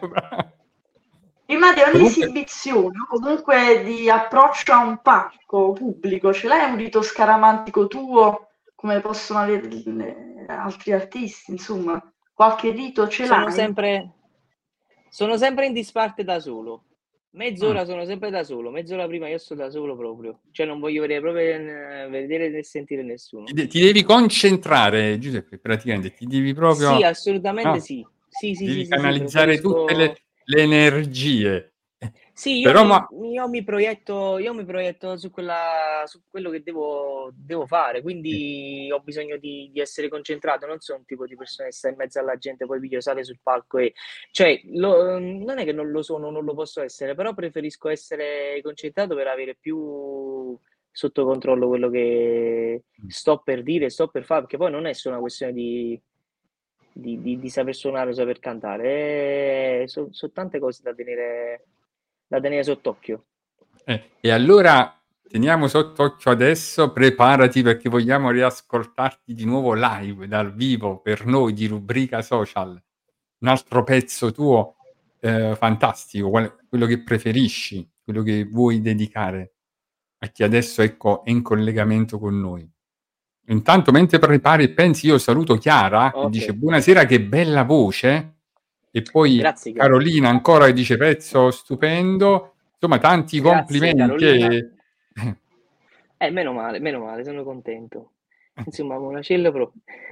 Speaker 5: Prima di ogni esibizione, comunque di approccio a un palco pubblico, ce l'hai un rito scaramantico tuo, come possono avere altri artisti, insomma, qualche rito ce l'hai?
Speaker 3: Sono sempre in disparte da solo. Mezz'ora sono sempre da solo, mezz'ora prima io sto da solo proprio. Cioè non voglio vedere né sentire nessuno.
Speaker 2: Ti devi concentrare, Giuseppe, praticamente, ti devi proprio...
Speaker 3: Sì, assolutamente sì.
Speaker 2: Devi canalizzare tutte le energie.
Speaker 3: Sì, io mi proietto su quello che devo fare, quindi ho bisogno di essere concentrato, non sono un tipo di persona che sta in mezzo alla gente, poi video sale sul palco e cioè non è che non lo sono, non lo posso essere, però preferisco essere concentrato per avere più sotto controllo quello che sto per dire, sto per fare, perché poi non è solo una questione di saper suonare o saper cantare, sono tante cose da tenere sott'occhio.
Speaker 2: E allora teniamo sott'occhio adesso, preparati perché vogliamo riascoltarti di nuovo live, dal vivo, per noi di Rubrica Social. Un altro pezzo tuo fantastico, quello che preferisci, quello che vuoi dedicare a chi adesso è in collegamento con noi. Intanto mentre prepari e pensi, io saluto Chiara, che dice buonasera, che bella voce, e poi
Speaker 3: Grazie,
Speaker 2: Carolina ancora che dice pezzo stupendo, insomma tanti complimenti.
Speaker 3: Meno male, sono contento. Insomma, Monacello Pro.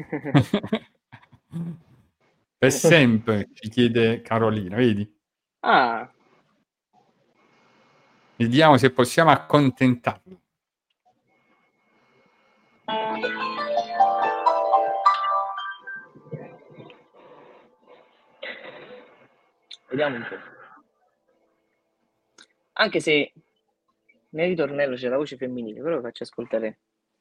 Speaker 2: Per sempre, ci chiede Carolina, vedi? Vediamo se possiamo accontentarlo.
Speaker 3: Vediamo un po'. Anche se nel ritornello c'è la voce femminile, però lo faccio ascoltare.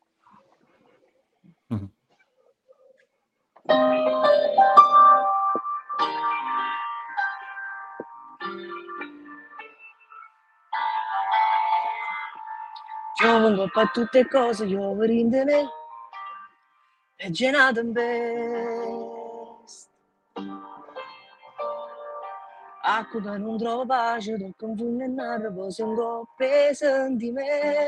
Speaker 3: Io vengo per tutte cose, io per me è genato in best. Acqua che non trovo pace, do confundo e narro, se un coppe sentimento.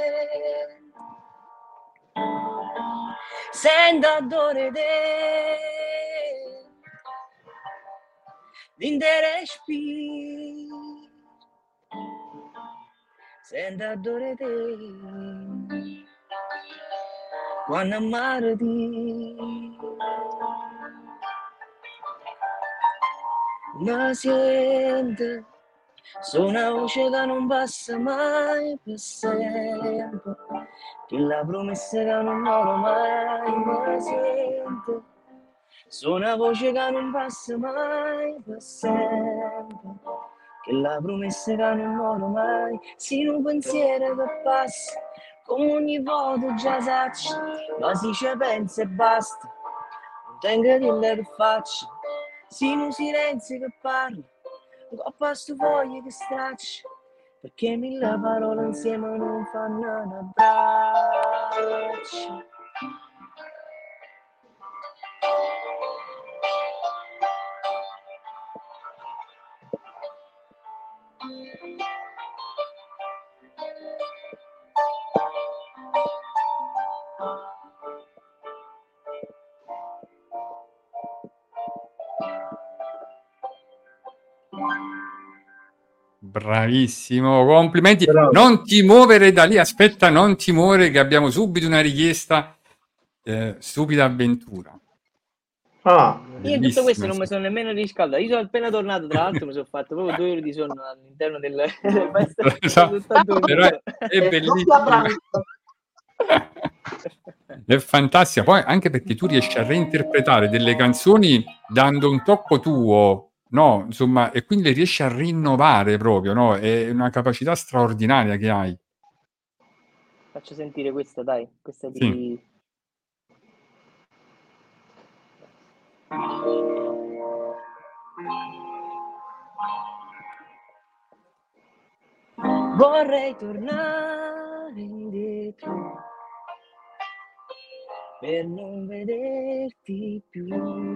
Speaker 3: Sento adore te, d'intero respiro. Sento adore te, quando ammarti. Ma sento, sono una voce che non passa mai per sempre, che la promessa che non muore mai. Ma sento, sono una voce che non passa mai per sempre, che la promessa che non muore mai. Sì, un pensiero che passa, come ogni volta già sacci, ma si ci pensa e basta, non tengo a dire che faccio. Sì, un silenzio che parla, un coppa sto foglie che straccia, perché mille parole insieme non fanno un abbraccio.
Speaker 2: Bravissimo, complimenti.
Speaker 4: Bravo.
Speaker 2: Non ti muovere da lì, aspetta, non ti muovere che abbiamo subito una richiesta. Stupida avventura.
Speaker 3: Io in tutto questo non mi sono nemmeno riscaldato. Io sono appena tornato, tra l'altro mi sono fatto proprio 2 ore di sonno all'interno del
Speaker 2: però è bellissimo. È fantastica, poi anche perché tu riesci a reinterpretare delle canzoni dando un tocco tuo, no? Insomma, e quindi le riesci a rinnovare proprio, no? È una capacità straordinaria che hai.
Speaker 3: Faccio sentire questa, dai, questa di...
Speaker 2: Sì.
Speaker 3: Vorrei tornare indietro per non vederti più,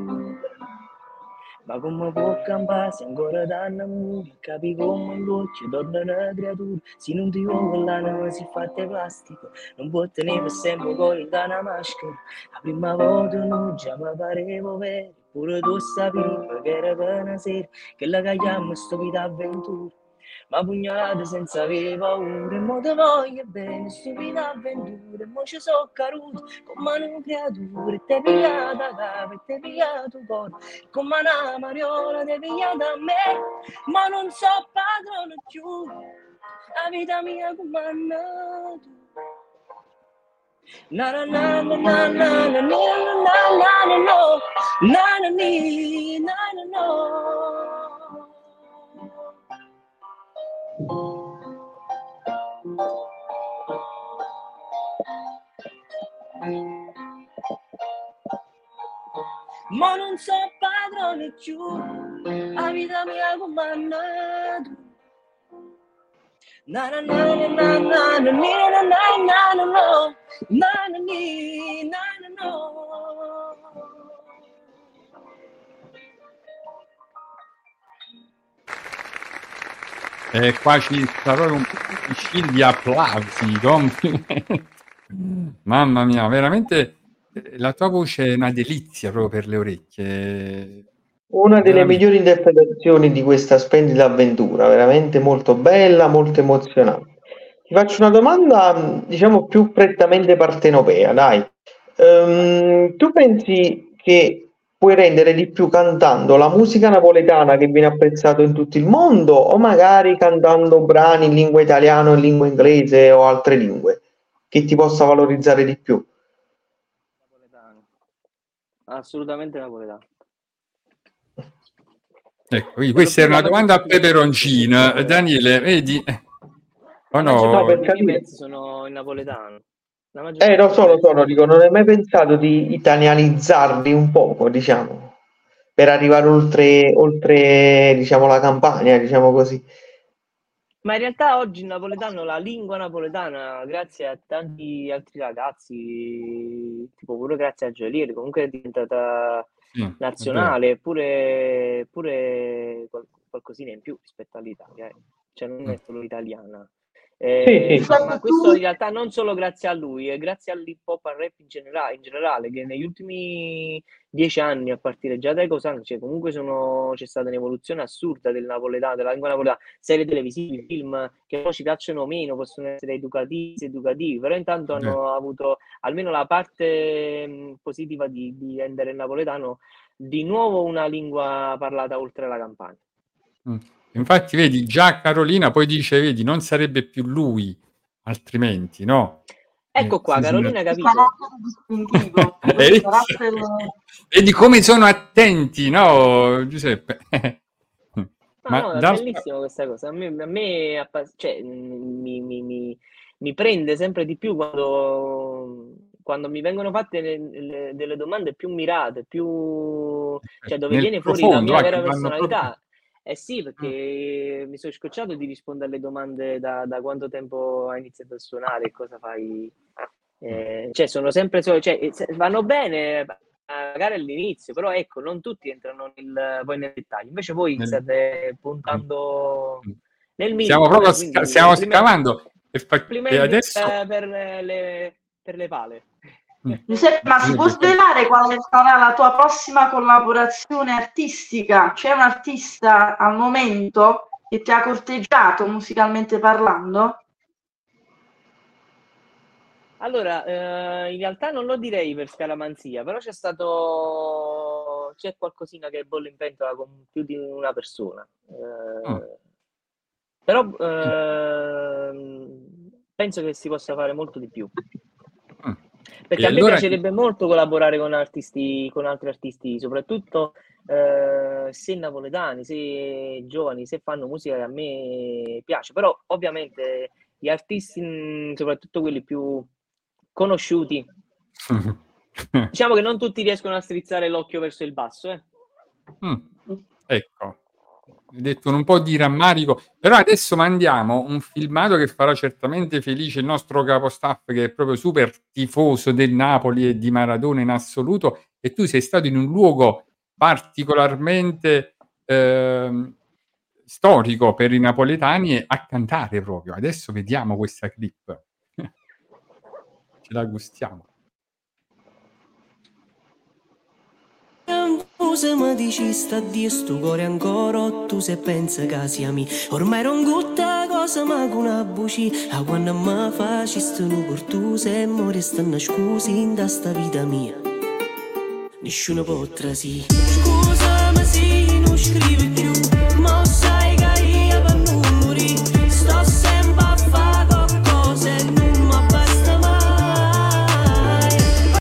Speaker 3: ma come può campare se ancora danno amore, capi come un goccio torna una creatura, se non ti vuoi l'anima si fatta plastico, non può tenere per sempre con una maschera, la prima volta non già mi parevo vero, pure tu sapevi che era per una sera, che la cagliamo stupida avventura. Ma pugnalate senza avere paura, e mo te voglio bene, stupida avventura, e mo ci so caduto come una creatura, e t'è pigliata capo, e t'è pigliato cuore, come una mariola t'è pigliata a me, ma non so padrone più, la vita mia comandata. Na na na na na na na na na na na na. Ma non so padrone più, la vita mia comandata. Na na na na na na na na na na na na na.
Speaker 2: E qua ci sta proprio un po' di scill di applausi, complimenti. Mamma mia, veramente la tua voce è una delizia proprio per le orecchie.
Speaker 4: Una delle
Speaker 2: Veramente.
Speaker 4: migliori interpretazioni di questa splendida avventura, veramente molto bella, molto emozionante. Ti faccio una domanda, diciamo, più prettamente partenopea, dai. Tu pensi che puoi rendere di più cantando la musica napoletana che viene apprezzata in tutto il mondo o magari cantando brani in lingua italiana o in lingua inglese o altre lingue che ti possa valorizzare di più?
Speaker 3: Napoletano. Assolutamente napoletano.
Speaker 2: Ecco, quindi questa era una domanda a peperoncino. Daniele, vedi?
Speaker 3: La
Speaker 2: no?
Speaker 3: maggior
Speaker 4: No,
Speaker 3: parte
Speaker 4: per
Speaker 3: dei miei
Speaker 4: capire.
Speaker 3: pezzi sono in napoletano. La maggior
Speaker 4: Lo
Speaker 3: parte
Speaker 4: so,
Speaker 3: dei pezzi
Speaker 4: dico, non hai mai pensato di italianizzarli un poco, diciamo, per arrivare oltre, diciamo, la Campania, diciamo così.
Speaker 3: Ma in realtà oggi il napoletano, la lingua napoletana, grazie a tanti altri ragazzi, tipo pure grazie a Gioelieri, comunque è diventata
Speaker 2: Sì, è vero.
Speaker 3: nazionale, pure qualcosina in più rispetto all'Italia, cioè non è solo italiana.
Speaker 4: Sì.
Speaker 3: Ma questo in realtà non solo grazie a lui, è grazie all'hip hop, al rap in generale, che negli ultimi 10 anni, a partire già dai Cosan, cioè comunque c'è stata un'evoluzione assurda del napoletano, della lingua napoletana, serie televisive, film che poi ci piacciono o meno, possono essere educativi, però intanto hanno avuto almeno la parte positiva di rendere il napoletano di nuovo una lingua parlata oltre la Campania.
Speaker 2: Infatti vedi, già Carolina poi dice, vedi, non sarebbe più lui altrimenti, no?
Speaker 3: Ecco qua,
Speaker 2: sì,
Speaker 3: Carolina,
Speaker 2: sì.
Speaker 3: capito?
Speaker 5: Distintivo.
Speaker 2: Vedi come sono attenti, no, Giuseppe?
Speaker 3: No, è bellissimo questa cosa. A me cioè, mi prende sempre di più quando mi vengono fatte delle domande più mirate, cioè dove viene fuori la mia vera personalità. Eh sì, perché mi sono scocciato di rispondere alle domande da quanto tempo hai iniziato a suonare e cosa fai. Cioè, sono sempre cioè, vanno bene magari all'inizio, però ecco, non tutti entrano poi nel dettaglio. Invece voi state puntando nel minimo.
Speaker 2: Stiamo scavando. E adesso
Speaker 3: per le pale.
Speaker 5: Giuseppe, ma si può svelare quale sarà la tua prossima collaborazione artistica? C'è un artista al momento che ti ha corteggiato musicalmente parlando?
Speaker 3: Allora, in realtà non lo direi per scaramanzia, però c'è qualcosina che bolle in pentola con più di una persona. Però penso che si possa fare molto di più. Perché a me piacerebbe molto collaborare con altri artisti, soprattutto se napoletani, se giovani, se fanno musica che a me piace. Però ovviamente gli artisti, soprattutto quelli più conosciuti, Diciamo che non tutti riescono a strizzare l'occhio verso il basso.
Speaker 2: Ecco, hai detto un po' di rammarico, però adesso mandiamo un filmato che farà certamente felice il nostro capostaff, che è proprio super tifoso del Napoli e di Maradona in assoluto, e tu sei stato in un luogo particolarmente storico per i napoletani a cantare proprio. Adesso vediamo questa clip. Ce la gustiamo.
Speaker 6: Se mi dici sta di sto cuore ancora, tu se pensa che sia mia, ormai non gutta cosa ma con una buci, a quando mi faciste nu per tu se muore stanno scusi in da sta vita mia, nessuno potrà sì, scusami se non scrivi più, ma sai che io per non morire, sto sempre a fare qualcosa e non mi basta mai.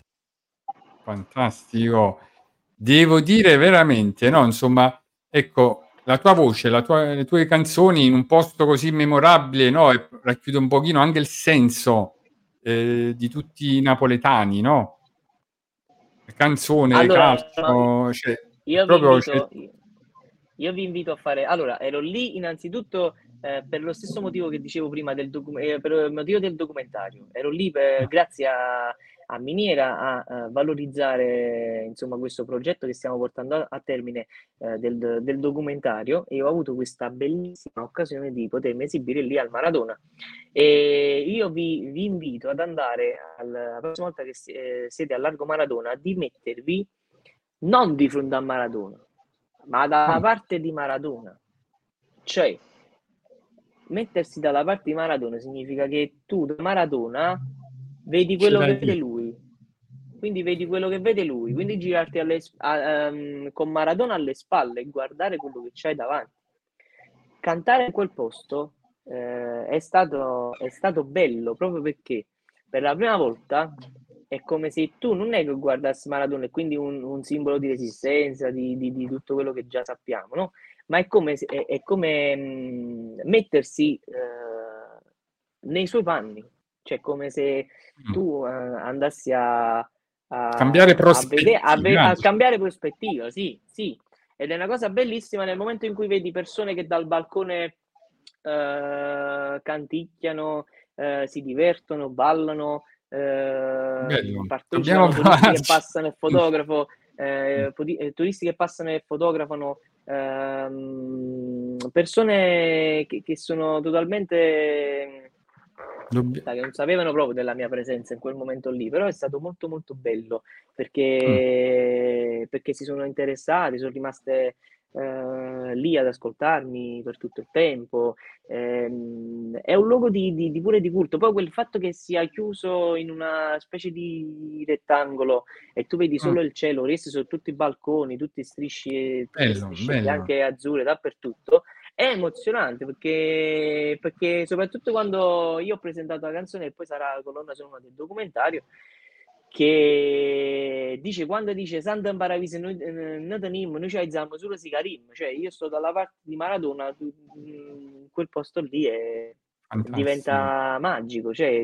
Speaker 2: Fantastico. Devo dire veramente, no? Insomma, ecco, la tua voce, le tue canzoni in un posto così memorabile, no? E racchiude un pochino anche il senso di tutti i napoletani, no? Canzone,
Speaker 3: Allora,
Speaker 2: calcio, cioè,
Speaker 3: io
Speaker 2: proprio
Speaker 3: vi invito a fare. Allora, ero lì innanzitutto per lo stesso motivo che dicevo prima per il motivo del documentario. Ero lì grazie a Miniera a valorizzare insomma questo progetto che stiamo portando a termine del documentario, e ho avuto questa bellissima occasione di potermi esibire lì al Maradona, e io vi invito ad andare la prossima volta che siete al Largo Maradona, di mettervi non di fronte a Maradona ma dalla parte di Maradona. Cioè, mettersi dalla parte di Maradona significa che tu da Maradona vedi quello che vede lui, quindi vedi quello che vede lui, quindi girarti con Maradona alle spalle e guardare quello che c'hai davanti. Cantare in quel posto è stato bello, proprio perché per la prima volta è come se tu non è che guardassi Maradona e quindi un simbolo di resistenza, di tutto quello che già sappiamo, no? Ma è come mettersi nei suoi panni, cioè come se tu andassi a
Speaker 2: cambiare prospettiva,
Speaker 3: a cambiare prospettiva, sì, ed è una cosa bellissima nel momento in cui vedi persone che dal balcone canticchiano, si divertono, ballano, partecipano, turisti che passano e fotografano, turisti che passano e fotografano, persone che sono totalmente che non sapevano proprio della mia presenza in quel momento lì, però è stato molto molto bello perché si sono interessati, sono rimaste lì ad ascoltarmi per tutto il tempo. È un luogo pure di culto. Poi quel fatto che sia chiuso in una specie di rettangolo e tu vedi solo il cielo, riesci su tutti i balconi, tutti strisce anche azzurre dappertutto, è emozionante perché soprattutto quando io ho presentato la canzone e poi sarà la colonna sonora del documentario, che quando dice Santa Paravise noi ci alziamo solo si carim, cioè io sto dalla parte di Maradona, quel posto lì diventa magico, cioè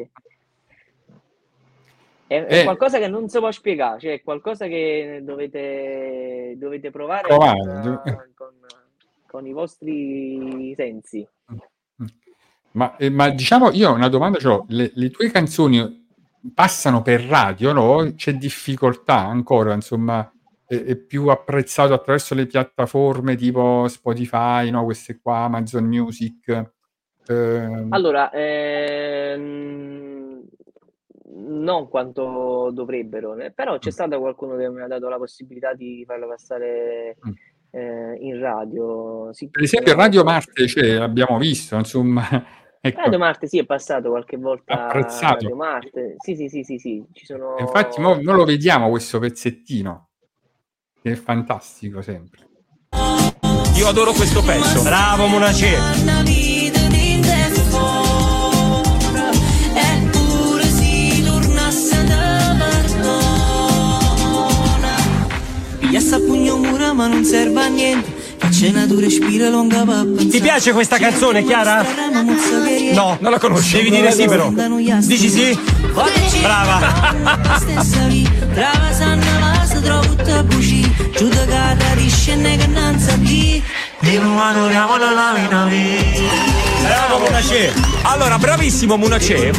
Speaker 3: è qualcosa che non si può spiegare, cioè è qualcosa che dovete provare con i vostri sensi.
Speaker 2: Ma diciamo, io ho una domanda, le tue canzoni passano per radio, no? C'è difficoltà ancora, insomma, è più apprezzato attraverso le piattaforme tipo Spotify, no? Queste qua, Amazon Music.
Speaker 3: Allora, non quanto dovrebbero, però c'è stato qualcuno che mi ha dato la possibilità di farlo passare in radio. Sì,
Speaker 2: per esempio Radio Marte, abbiamo visto, insomma. Ecco.
Speaker 3: Radio Marte è passato qualche volta.
Speaker 2: Apprezzato.
Speaker 3: Radio Marte, sì, ci sono.
Speaker 2: Infatti non lo vediamo questo pezzettino, che è fantastico sempre.
Speaker 8: Io adoro questo pezzo. Bravo Monacè.
Speaker 6: Piglia sta pugno mura ma non serve a niente.
Speaker 8: Ti piace questa canzone, Chiara? No, non la conosci. Devi dire sì, però. Dici sì? Brava. Bravo Munacè. Allora, bravissimo Munacè.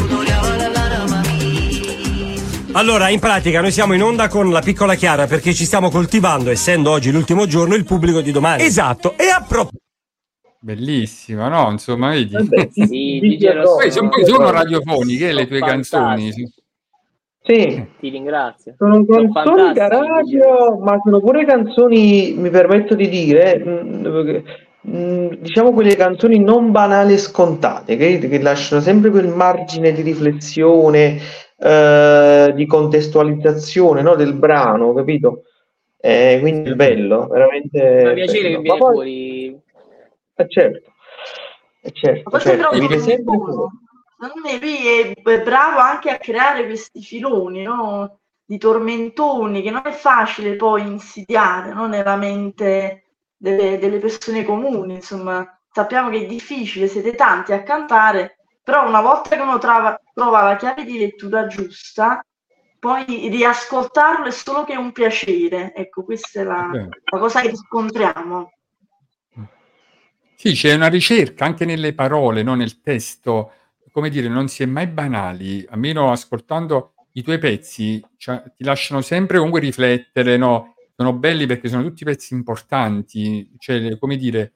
Speaker 8: Allora, in pratica noi siamo in onda con la piccola Chiara perché ci stiamo coltivando, essendo oggi l'ultimo giorno, il pubblico di domani. Esatto. E a proposito,
Speaker 2: Bellissima, no? Insomma, vedi?
Speaker 3: Poi
Speaker 2: sono radiofoniche le tue canzoni.
Speaker 4: Sì,
Speaker 3: ti ringrazio.
Speaker 4: Sono canzoni da radio, ma sono pure canzoni, mi permetto di dire, diciamo quelle canzoni non banali e scontate, che lasciano sempre quel margine di riflessione, di contestualizzazione, no, del brano, capito? Quindi è bello, veramente.
Speaker 3: Fa piacere che viene fuori.
Speaker 4: Certo.
Speaker 5: Viene sempre fuori. Secondo me lui è bravo anche a creare questi filoni, no? Di tormentoni che non è facile poi insidiare, no? Nella mente delle persone comuni, insomma. Sappiamo che è difficile, siete tanti a cantare, però una volta che uno trova la chiave di lettura giusta, poi riascoltarlo è solo che un piacere. Ecco, questa è la cosa che riscontriamo.
Speaker 2: Sì, c'è una ricerca anche nelle parole, no? Nel testo, come dire, non si è mai banali, almeno ascoltando i tuoi pezzi, cioè, ti lasciano sempre comunque riflettere, no? Sono belli perché sono tutti pezzi importanti, cioè, come dire,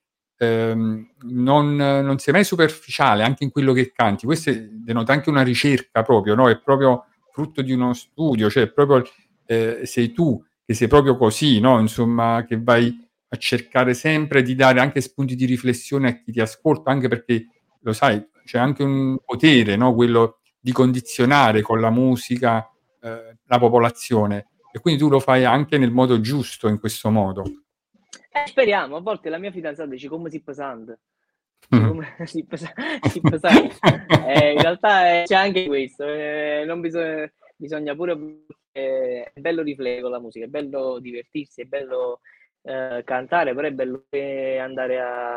Speaker 2: non sei mai superficiale anche in quello che canti. Questo denota anche una ricerca proprio, no? È proprio frutto di uno studio, cioè proprio sei tu che sei proprio così, no? Insomma, che vai a cercare sempre di dare anche spunti di riflessione a chi ti ascolta, anche perché, lo sai, c'è anche un potere, no? Quello di condizionare con la musica la popolazione, e quindi tu lo fai anche nel modo giusto, in questo modo.
Speaker 3: Speriamo, a volte la mia fidanzata dice come si pesante. Come si pesante. In realtà c'è anche questo, non bisogna pure, è bello riflettere con la musica, è bello divertirsi, è bello cantare, però è bello andare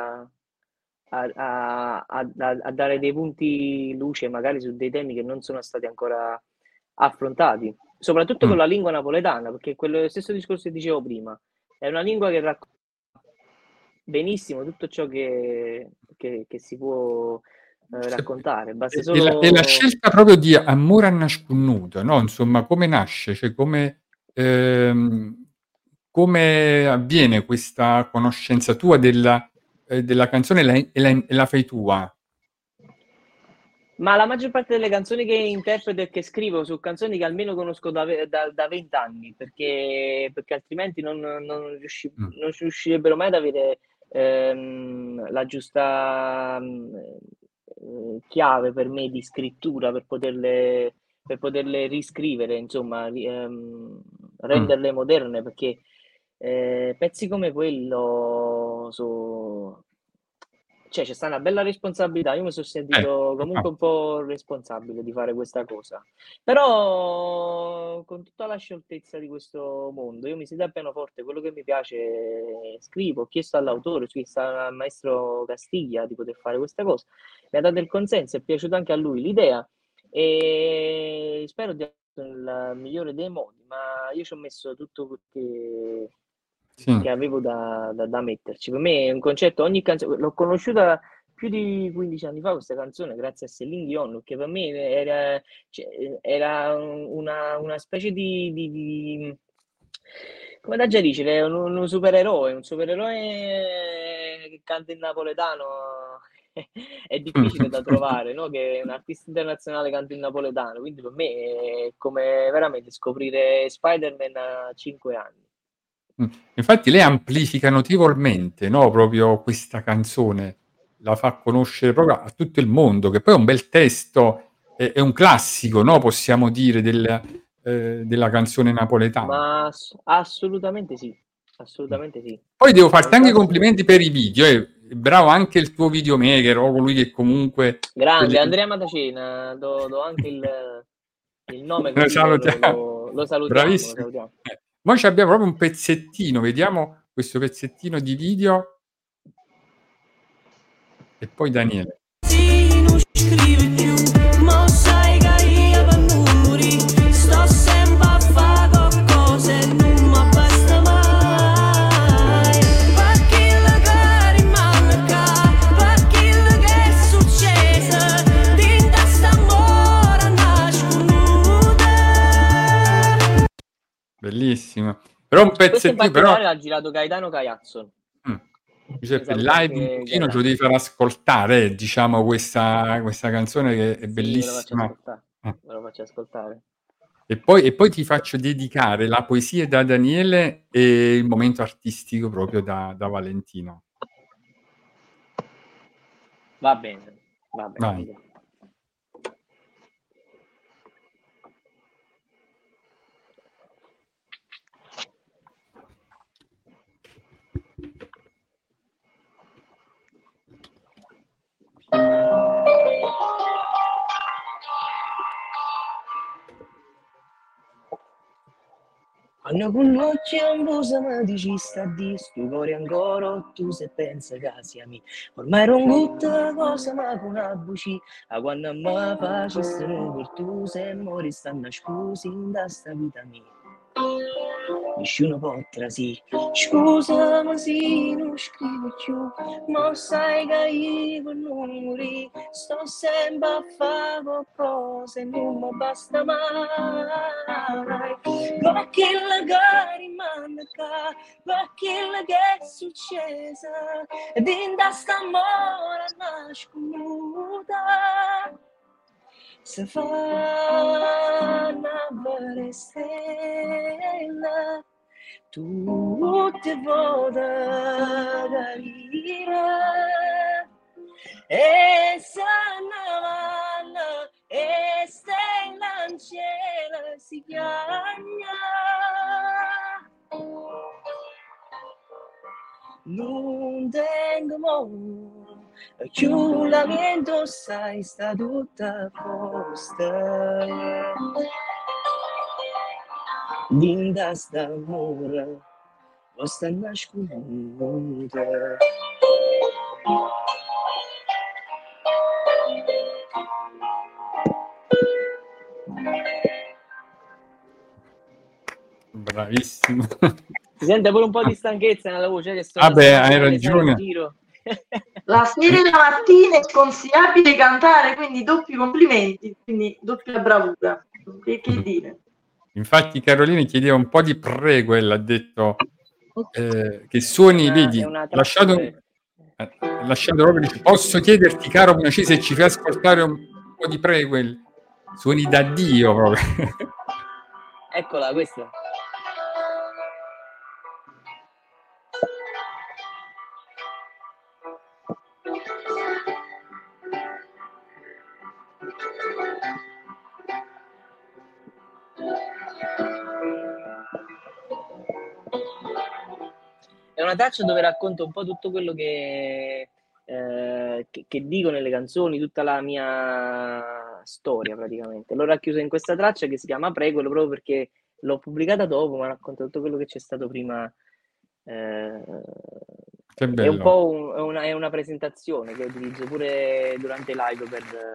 Speaker 3: a dare dei punti luce magari su dei temi che non sono stati ancora affrontati, soprattutto con la lingua napoletana, perché quello stesso discorso che dicevo prima, è una lingua che racconta benissimo tutto ciò che si può raccontare. Basta solo...
Speaker 2: E la scelta proprio di Amore a nasconnuto, no? Insomma, come nasce? Cioè, come avviene questa conoscenza tua della canzone e la fai tua?
Speaker 3: Ma la maggior parte delle canzoni che interpreto e che scrivo sono canzoni che almeno conosco da 20 anni, perché altrimenti non riuscirebbero mai ad avere la giusta chiave per me di scrittura per poterle riscrivere, insomma, renderle moderne, perché pezzi come quello cioè c'è stata una bella responsabilità. Io mi sono sentito comunque un po' responsabile di fare questa cosa, però con tutta la scioltezza di questo mondo io mi siedo al pianoforte, quello che mi piace scrivo, ho chiesto all'autore, ho chiesto al maestro Castiglia di poter fare questa cosa, mi ha dato il consenso, è piaciuta anche a lui l'idea e spero di essere nel migliore dei modi, ma io ci ho messo tutto che avevo da metterci. Per me è un concetto, ogni canzone l'ho conosciuta più di 15 anni fa questa canzone grazie a Céline Dion, che per me era una specie di come da già dire, un supereroe che canta in napoletano. È difficile da trovare, no? Che un artista internazionale canti in napoletano, quindi per me è come veramente scoprire Spider-Man a 5 anni.
Speaker 2: Infatti lei amplifica notevolmente, no, proprio questa canzone, la fa conoscere proprio a tutto il mondo, che poi è un bel testo, è un classico, no, possiamo dire, della canzone napoletana.
Speaker 3: Ma assolutamente sì, assolutamente sì.
Speaker 2: Poi devo farti anche i complimenti per i video, bravo anche il tuo videomaker, o colui che comunque...
Speaker 3: Grande, Andrea Matacena, do anche il nome,
Speaker 2: lo salutiamo.
Speaker 3: Lo salutiamo.
Speaker 2: Bravissimo. Noi abbiamo proprio un pezzettino, vediamo questo pezzettino di video E poi Daniele.
Speaker 6: Sì, non scrivi più, ma sai che io per numeri sto sempre a fare cose, non mi basta mai. Per quello che rimane, per quello che è successo, dinta st'amore nasconuta.
Speaker 2: Bellissimo. Però un
Speaker 3: Questo in
Speaker 2: pezzettino,
Speaker 3: particolare
Speaker 2: però
Speaker 3: l'ha girato Gaetano Caiazzo.
Speaker 2: Giuseppe,
Speaker 3: Esatto,
Speaker 2: live un
Speaker 3: perché
Speaker 2: pochino ce lo
Speaker 3: Gaetano.
Speaker 2: devi far ascoltare, diciamo, questa canzone che è
Speaker 3: Sì,
Speaker 2: bellissima.
Speaker 3: ve lo faccio ascoltare.
Speaker 2: E poi ti faccio dedicare la poesia da Daniele e il momento artistico proprio da Valentino.
Speaker 3: Va bene.
Speaker 2: Vai.
Speaker 9: Quando conosci un buso mi dici sta di stu cuore ancora tu se pensa che siamo ormai non butta cosa ma con una buci a quando mi facessero per tu se mori stanno scusi in da sta vita mia nessuno potrà sì scusa ma sì non scrivo più ma sai che io per non morire sto sempre a fare cose non mi basta mai per quello che rimane per quello che è successo dinda st'amore nasconuta se fa una vera stella tutte volte carire e sanavana e stella in cielo si chiama non tengo mo più lamento sai sta tutta posta dinda sta amore sta nasconuta
Speaker 2: Bravissimo.
Speaker 3: Si sente pure un po' di stanchezza nella voce che sto
Speaker 2: Vabbè, hai ragione.
Speaker 5: La sera e la mattina è sconsigliabile cantare, quindi doppi complimenti, quindi doppia bravura. Che dire?
Speaker 2: Infatti Carolina chiedeva un po' di Prequel, ha detto che suoni, vedi, lasciato proprio, dice, posso chiederti caro Munaci se ci fai ascoltare un po' di Prequel? Suoni da Dio proprio.
Speaker 3: Eccola questa. È una traccia dove racconto un po' tutto quello che dico nelle canzoni, tutta la mia storia praticamente. L'ho racchiusa in questa traccia che si chiama Prequel proprio perché l'ho pubblicata dopo, ma racconta tutto quello che c'è stato prima.
Speaker 2: Che bello.
Speaker 3: È un po' è una presentazione che utilizzo pure durante i live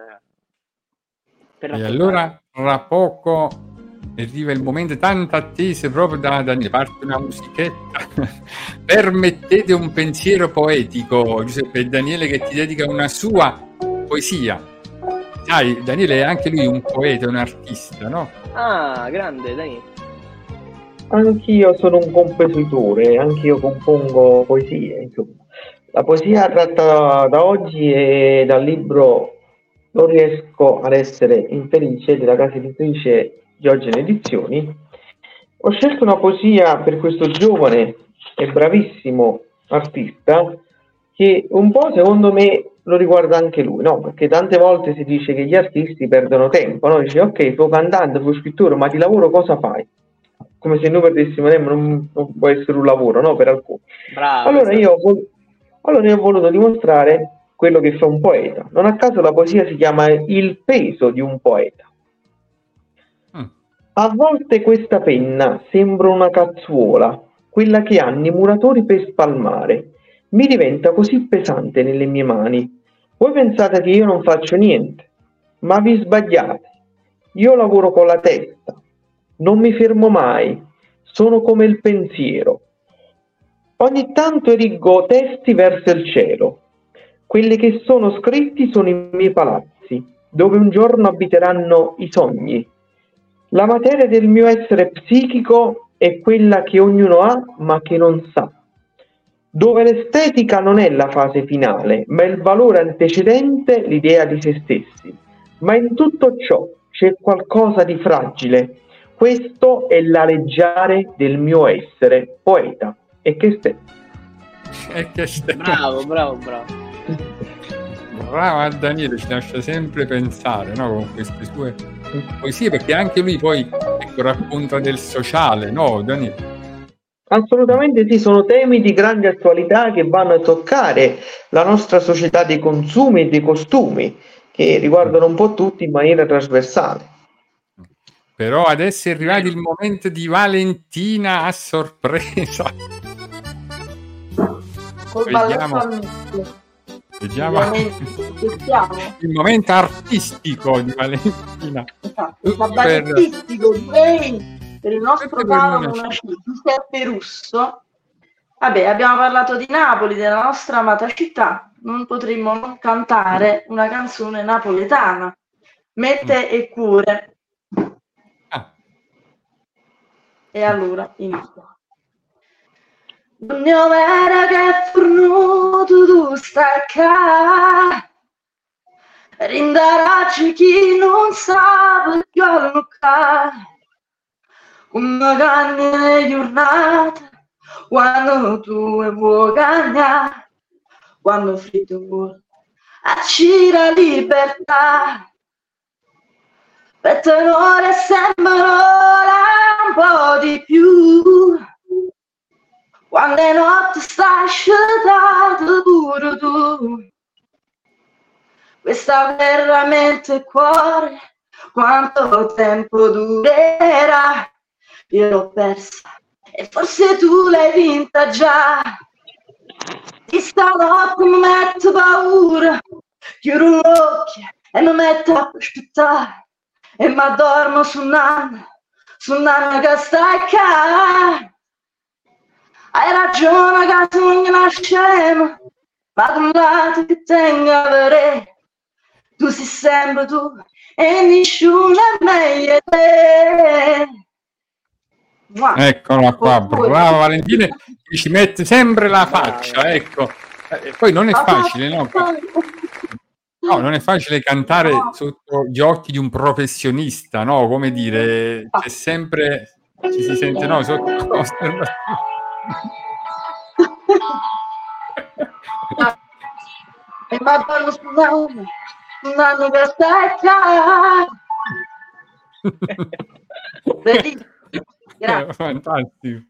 Speaker 3: per
Speaker 2: e allora tra poco arriva il momento tanto atteso proprio da Daniele, parte una musichetta. Permettete un pensiero poetico, Giuseppe, e Daniele che ti dedica una sua poesia. Sai, Daniele è anche lui un poeta, un artista, no?
Speaker 3: Ah, grande, Daniele.
Speaker 4: Anch'io sono un compositore, anch'io compongo poesie, insomma. La poesia tratta da oggi è dal libro Non riesco ad essere infelice della casa editrice Diogene Edizioni. Ho scelto una poesia per questo giovane e bravissimo artista che un po' secondo me lo riguarda anche lui, no? Perché tante volte si dice che gli artisti perdono tempo, no? Dice ok, fai cantante, fai scrittore, ma di lavoro cosa fai? Come se noi perdessimo tempo, non può essere un lavoro, no? Per alcuni.
Speaker 3: Bravo,
Speaker 4: allora io ho voluto dimostrare quello che fa un poeta. Non a caso la poesia si chiama Il peso di un poeta. A volte questa penna sembra una cazzuola, quella che hanno i muratori per spalmare. Mi diventa così pesante nelle mie mani. Voi pensate che io non faccio niente, ma vi sbagliate. Io lavoro con la testa, non mi fermo mai, sono come il pensiero. Ogni tanto erigo testi verso il cielo. Quelli che sono scritti sono i miei palazzi, dove un giorno abiteranno i sogni. La materia del mio essere psichico è quella che ognuno ha, ma che non sa. Dove l'estetica non è la fase finale, ma il valore antecedente, l'idea di se stessi. Ma in tutto ciò c'è qualcosa di fragile. Questo è l'aleggiare del mio essere, poeta. E che stai?
Speaker 3: Bravo.
Speaker 2: Brava Daniele, ci lascia sempre pensare, no? Con queste sue poesie, perché anche lui poi racconta del sociale, no Daniele?
Speaker 4: Assolutamente sì, sono temi di grande attualità che vanno a toccare la nostra società dei consumi e dei costumi, che riguardano un po' tutti in maniera trasversale.
Speaker 2: Però adesso è arrivato il momento di Valentina a sorpresa. Vediamo il momento artistico di Valentina.
Speaker 5: Artistico per il nostro caro Giuseppe Russo. Vabbè, abbiamo parlato di Napoli, della nostra amata città, non potremmo non cantare una canzone napoletana, Mette e Cure. E allora inizio. Non era che fornuto tu stai qua, rindaracci chi non sa più allocare, una canna di giornata, quando tu vuoi cagnare, quando fritto vuoi accira libertà, per tenore sembra un po' di più, quando è notte stai scedato pure tu. Questa veramente il cuore, quanto tempo durerà? Io l'ho persa e forse tu l'hai vinta già. Di stanotte mi metto paura, chiudo gli occhi e mi metto a aspettare e mi addormo su un anno che stai qua. Hai ragione che tu non scema, ma con l'altro che tengo a vedere, tu sei sempre tu e nessuno è meglio di te.
Speaker 2: Eccola qua, brava Valentina, ci mette sempre la faccia, ecco. Poi non è facile, no? No, non è facile cantare sotto gli occhi di un professionista, no? Come dire, c'è sempre, ci si sente, no? Sotto
Speaker 5: E ma parlo un anno che stai bellissimo, grazie.
Speaker 2: Fantastico.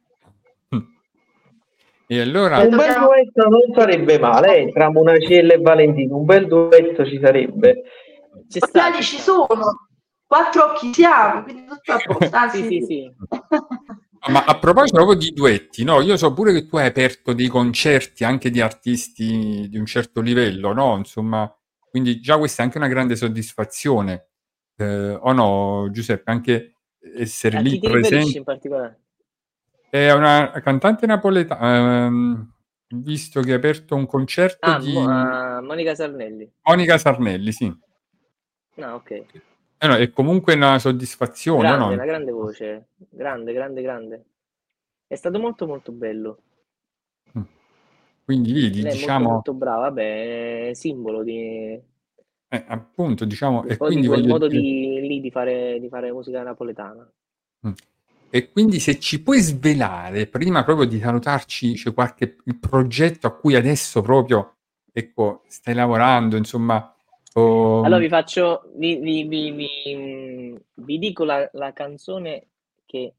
Speaker 2: E allora
Speaker 4: un bel duetto non sarebbe male, tra Monacella e Valentino, un bel duetto ci sarebbe.
Speaker 5: Ci sono, 4 occhi siamo, quindi tutto a posto. Anzi,
Speaker 3: sì.
Speaker 2: Ma a proposito proprio di duetti, no? Io so pure che tu hai aperto dei concerti anche di artisti di un certo livello, no? Insomma, quindi già questa è anche una grande soddisfazione, o no, Giuseppe? Anche essere lì presente.
Speaker 3: In particolare?
Speaker 2: È una cantante napoletana, visto che ha aperto un concerto di
Speaker 3: Monica Sarnelli.
Speaker 2: Monica Sarnelli, sì.
Speaker 3: Ah, ok.
Speaker 2: No, è comunque una soddisfazione,
Speaker 3: Grande,
Speaker 2: no?
Speaker 3: una grande voce, grande. È stato molto molto bello.
Speaker 2: Quindi vedi,
Speaker 3: lei è
Speaker 2: diciamo
Speaker 3: molto brava, vabbè, è simbolo di
Speaker 2: appunto, diciamo, e
Speaker 3: un po'
Speaker 2: quindi
Speaker 3: di quel
Speaker 2: voglio
Speaker 3: modo
Speaker 2: dire...
Speaker 3: di fare musica napoletana.
Speaker 2: E quindi se ci puoi svelare, prima proprio di salutarci, c'è qualche il progetto a cui adesso proprio, ecco, stai lavorando, insomma...
Speaker 3: Allora vi faccio, vi dico la canzone che,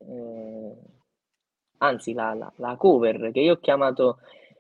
Speaker 3: anzi la cover che io ho chiamato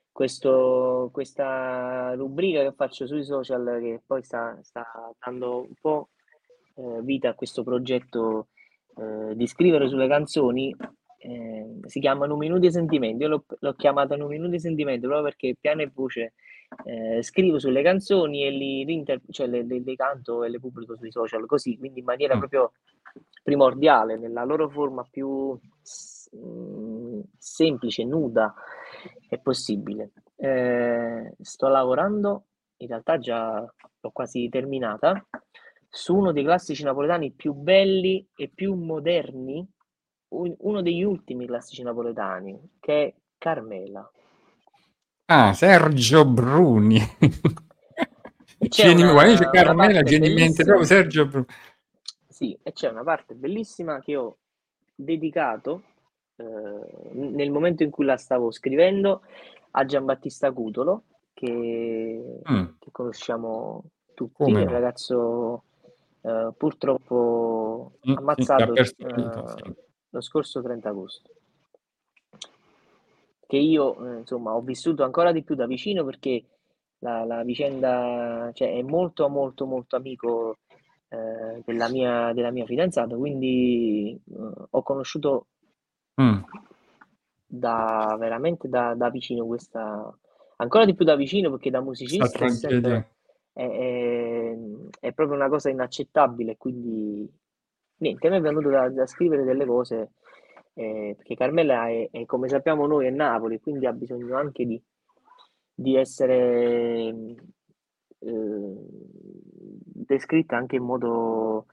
Speaker 3: questa rubrica che faccio sui social, che poi sta dando un po' vita a questo progetto di scrivere sulle canzoni, si chiama Un minuto di sentimento. Io l'ho chiamata Un minuto di sentimento proprio perché piano e voce scrivo sulle canzoni e le canto e le pubblico sui social, così, quindi in maniera proprio primordiale, nella loro forma più semplice, nuda è possibile. Sto lavorando, in realtà già l'ho quasi terminata, su uno dei classici napoletani più belli e più moderni, uno degli ultimi classici napoletani, che è Carmela.
Speaker 2: Ah, Sergio Bruni.
Speaker 3: C'è
Speaker 2: Quando dice Carmela,
Speaker 3: parte
Speaker 2: viene in mente proprio Sergio Bruni.
Speaker 3: Sì, e c'è una parte bellissima che ho dedicato nel momento in cui la stavo scrivendo a Giambattista Cutolo, che conosciamo tutti,
Speaker 2: Come
Speaker 3: il
Speaker 2: no?
Speaker 3: ragazzo purtroppo
Speaker 2: Sì,
Speaker 3: ammazzato
Speaker 2: che ha perso la vita, sì.
Speaker 3: lo scorso 30 agosto. Che io insomma ho vissuto ancora di più da vicino, perché la vicenda, cioè, è molto molto molto amico della mia fidanzata, quindi ho conosciuto veramente da vicino questa, ancora di più da vicino, perché da musicista è proprio una cosa inaccettabile, quindi niente, a me è venuto da scrivere delle cose, perché Carmela è, come sappiamo noi, è Napoli, quindi ha bisogno anche di essere descritta anche in modo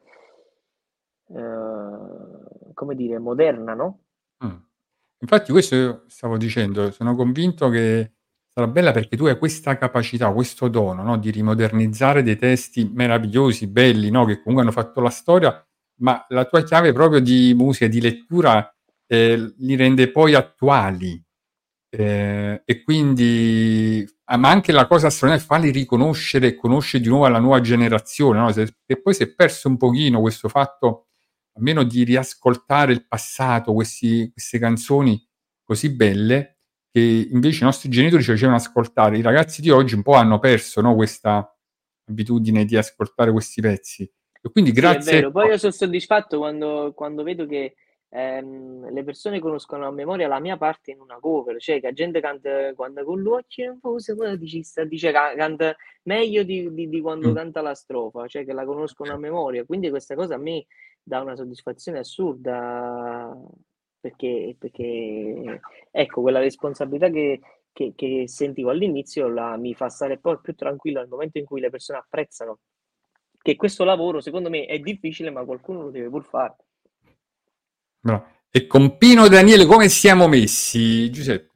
Speaker 3: come dire, moderna, no?
Speaker 2: Infatti questo io stavo dicendo, sono convinto che sarà bella, perché tu hai questa capacità, questo dono, no, di rimodernizzare dei testi meravigliosi, belli, no, che comunque hanno fatto la storia, ma la tua chiave proprio di musica, di lettura, li rende poi attuali. E quindi ma anche la cosa straordinaria è farli riconoscere e conoscere di nuovo alla nuova generazione, no? E poi si è perso un pochino questo fatto, almeno di riascoltare il passato, queste canzoni così belle, che invece i nostri genitori ci facevano ascoltare. I ragazzi di oggi un po' hanno perso, no, questa abitudine di ascoltare questi pezzi. E quindi grazie.
Speaker 3: Sì, è vero. Poi io sono soddisfatto quando vedo che le persone conoscono a memoria la mia parte in una cover, cioè che la gente canta quando con l'occhio dice canta meglio di quando canta la strofa, cioè che la conoscono a memoria, quindi questa cosa a me dà una soddisfazione assurda, perché ecco, quella responsabilità che sentivo all'inizio mi fa stare poi più tranquillo al momento in cui le persone apprezzano che questo lavoro, secondo me, è difficile, ma qualcuno lo deve pur fare.
Speaker 2: Bravo. E con Pino Daniele come siamo messi, Giuseppe?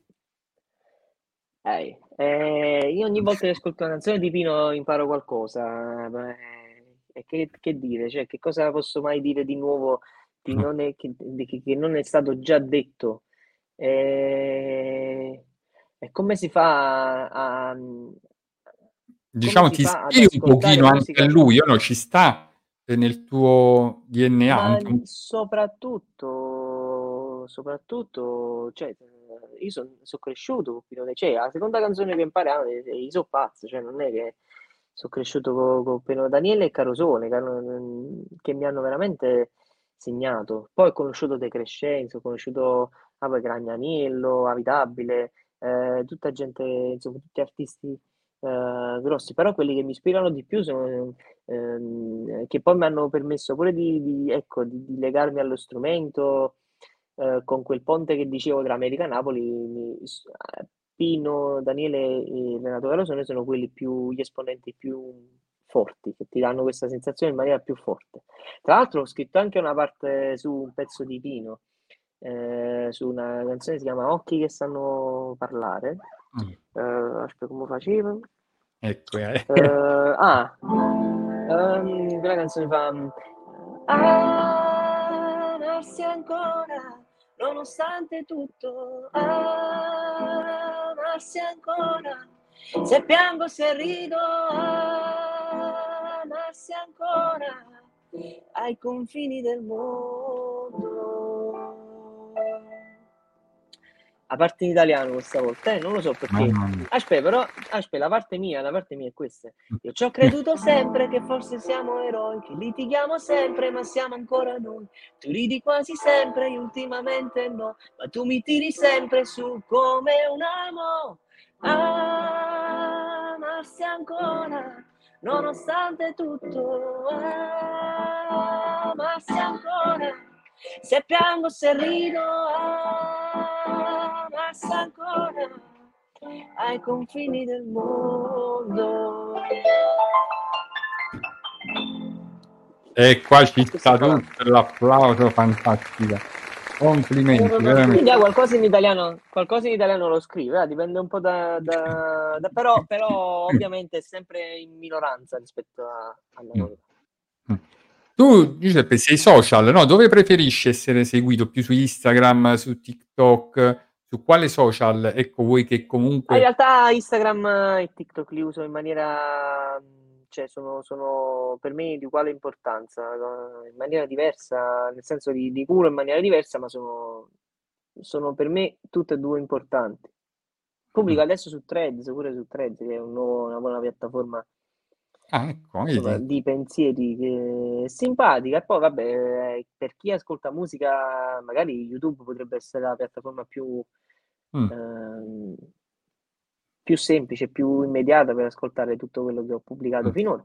Speaker 3: Io ogni volta che ascolto una canzone di Pino imparo qualcosa. E che dire? Cioè, che cosa posso mai dire di nuovo che non è stato già detto? E come si fa a...
Speaker 2: Diciamo, ti ispiri un pochino anche a lui, o no? Ci sta nel tuo DNA?
Speaker 3: Ma soprattutto, cioè, io sono cresciuto con Pino Daniele, cioè, la seconda canzone che imparavo io sono pazzo, cioè non è che sono cresciuto con Pino Daniele e Carosone, che mi hanno veramente segnato. Poi ho conosciuto De Crescenzo, ho conosciuto Gragnaniello, Avitabile, tutta gente, insomma, tutti artisti grossi, però quelli che mi ispirano di più sono che poi mi hanno permesso pure di legarmi allo strumento, con quel ponte che dicevo tra America e Napoli. Pino, Daniele e Renato Carosone sono gli esponenti più forti, che ti danno questa sensazione in maniera più forte. Tra l'altro ho scritto anche una parte su un pezzo di Pino, su una canzone che si chiama Occhi che sanno parlare. Aspetta, come facevo?
Speaker 2: Ecco,
Speaker 3: quella canzone fa amarsi ancora nonostante tutto, amarsi ancora se piango, se rido, amarsi ancora ai confini del mondo. A parte in italiano questa volta, non lo so perché. Aspetta, la parte mia è questa. Io ci ho creduto sempre che forse siamo eroi, che litighiamo sempre ma siamo ancora noi. Tu ridi quasi sempre, io ultimamente no, ma tu mi tiri sempre su come un amo.
Speaker 9: amarsi ancora, nonostante tutto, amarsi ancora, se piango, se rido, amarsi ancora, ai confini del mondo.
Speaker 2: E qua ci sta tutto l'applauso, fantastica. Complimenti, veramente.
Speaker 9: Quindi qualcosa in italiano lo scrive, dipende un po' però ovviamente è sempre in minoranza rispetto alla novità.
Speaker 2: Tu, Giuseppe, sei social, no? Dove preferisci essere seguito? Più su Instagram, su TikTok? Su quale social? Ecco, vuoi che comunque...
Speaker 9: In realtà Instagram e TikTok li uso in maniera... cioè sono per me di uguale importanza, in maniera diversa, nel senso li curo in maniera diversa, ma sono per me tutte e due importanti. Pubblico adesso su Threads, pure su Threads, che è una buona piattaforma
Speaker 2: ecco,
Speaker 9: di pensieri, che è simpatica. E poi vabbè, per chi ascolta musica, magari YouTube potrebbe essere la piattaforma più semplice, più immediata per ascoltare tutto quello che ho pubblicato finora.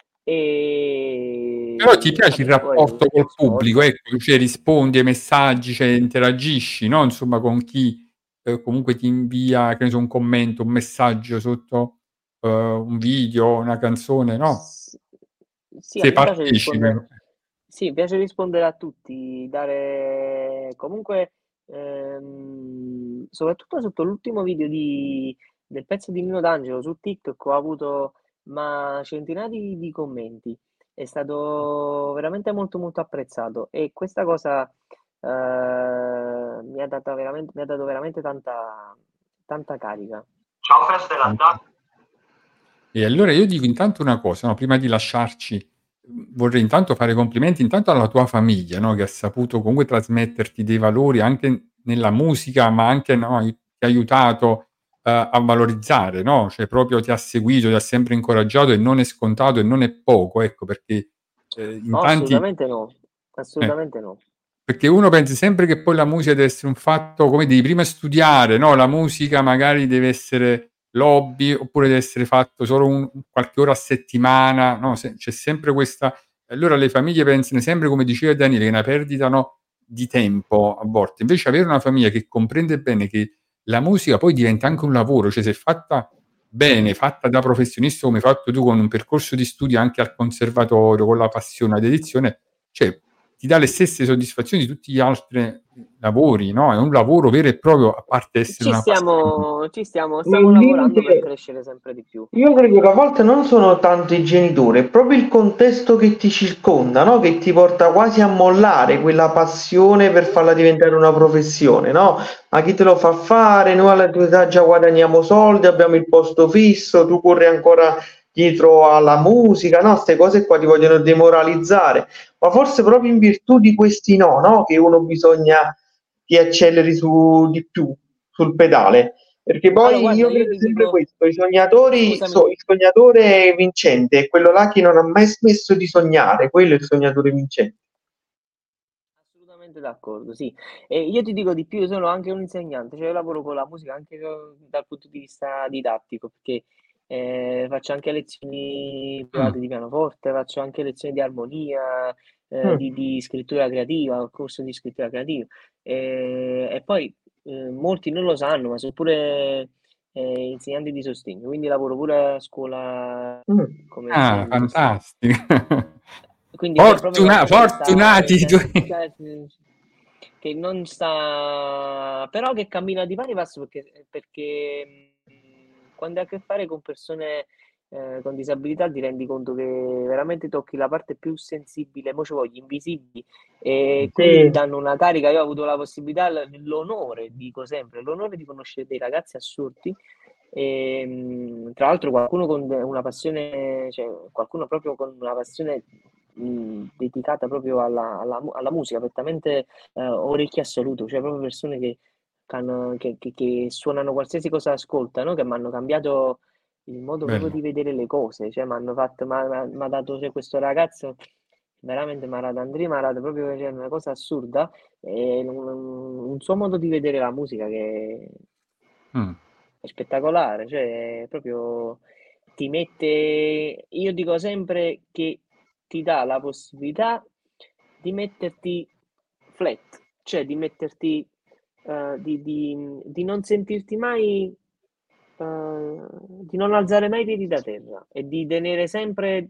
Speaker 2: Però ti piace il rapporto col pubblico, ecco, cioè rispondi ai messaggi, cioè interagisci, no? Insomma, con chi comunque ti invia, che ne so, un commento, un messaggio sotto un video, una canzone, no?
Speaker 9: Sì,
Speaker 2: Se
Speaker 9: a me piace
Speaker 2: partecipi.
Speaker 9: mi piace rispondere a tutti, dare comunque, soprattutto sotto l'ultimo video del pezzo di Nino D'Angelo su TikTok ho avuto centinaia di commenti. È stato veramente molto molto apprezzato e questa cosa mi ha dato veramente tanta carica.
Speaker 4: Ciao Fest della DAC.
Speaker 2: E allora io dico intanto una cosa, no? Prima di lasciarci, vorrei intanto fare complimenti intanto alla tua famiglia, no? Che ha saputo comunque trasmetterti dei valori anche nella musica, ma anche ti ha aiutato a valorizzare, no? Cioè proprio ti ha seguito, ti ha sempre incoraggiato e non è scontato e non è poco, ecco, perché in tanti...
Speaker 9: Assolutamente no.
Speaker 2: Perché uno pensa sempre che poi la musica deve essere un fatto, come devi prima studiare, no? La musica magari deve essere l'hobby, oppure deve essere fatto solo qualche ora a settimana, no? C'è sempre questa... Allora le famiglie pensano sempre, come diceva Daniele, che è una perdita, no, di tempo a volte. Invece avere una famiglia che comprende bene che la musica poi diventa anche un lavoro, cioè se fatta bene, fatta da professionista come hai fatto tu, con un percorso di studio anche al conservatorio, con la passione, la dedizione, cioè ti dà le stesse soddisfazioni di tutti gli altri lavori, no? È un lavoro vero e proprio, a parte essere una passione.
Speaker 9: Stiamo lavorando per crescere sempre di più.
Speaker 4: Io credo che a volte non sono tanto i genitori, è proprio il contesto che ti circonda, no? Che ti porta quasi a mollare quella passione per farla diventare una professione, no? Ma chi te lo fa fare? Noi alla tua età già guadagniamo soldi, abbiamo il posto fisso, tu corri ancora dietro alla musica, no? Queste cose qua ti vogliono demoralizzare, ma forse proprio in virtù di questi no? Che uno bisogna che acceleri di più sul pedale. Perché poi
Speaker 9: allora, guarda,
Speaker 4: io vedo sempre questo, il sognatore vincente è quello là che non ha mai smesso di sognare, quello è il sognatore vincente.
Speaker 9: Assolutamente d'accordo, sì. E io ti dico di più, io sono anche un insegnante, cioè io lavoro con la musica anche dal punto di vista didattico, perché faccio anche lezioni private di pianoforte, faccio anche lezioni di armonia, di scrittura creativa, corso di scrittura creativa. E poi molti non lo sanno, ma sono pure insegnanti di sostegno, quindi lavoro pure a scuola come insegnante di sostegno.
Speaker 2: Fantastico!
Speaker 9: Quindi
Speaker 2: fortunati
Speaker 9: che non sta, però che cammina di pari passo, perché quando hai a che fare con persone con disabilità ti rendi conto che veramente tocchi la parte più sensibile, mo ci voglio, invisibili, e quindi ti danno una carica. Io ho avuto la possibilità, l'onore, dico sempre, l'onore di conoscere dei ragazzi assurdi, e tra l'altro qualcuno con una passione, cioè qualcuno proprio con una passione dedicata proprio alla musica, prettamente orecchio assoluto, cioè proprio persone che suonano qualsiasi cosa ascoltano, che mi hanno cambiato il modo proprio di vedere le cose, cioè mi ha dato, cioè, questo ragazzo veramente mi ha dato proprio, cioè, una cosa assurda, e un suo modo di vedere la musica che è spettacolare, cioè proprio
Speaker 3: ti mette, io dico sempre che ti dà la possibilità di metterti flat, cioè di metterti, di non sentirti mai, di non alzare mai i piedi da terra e di tenere sempre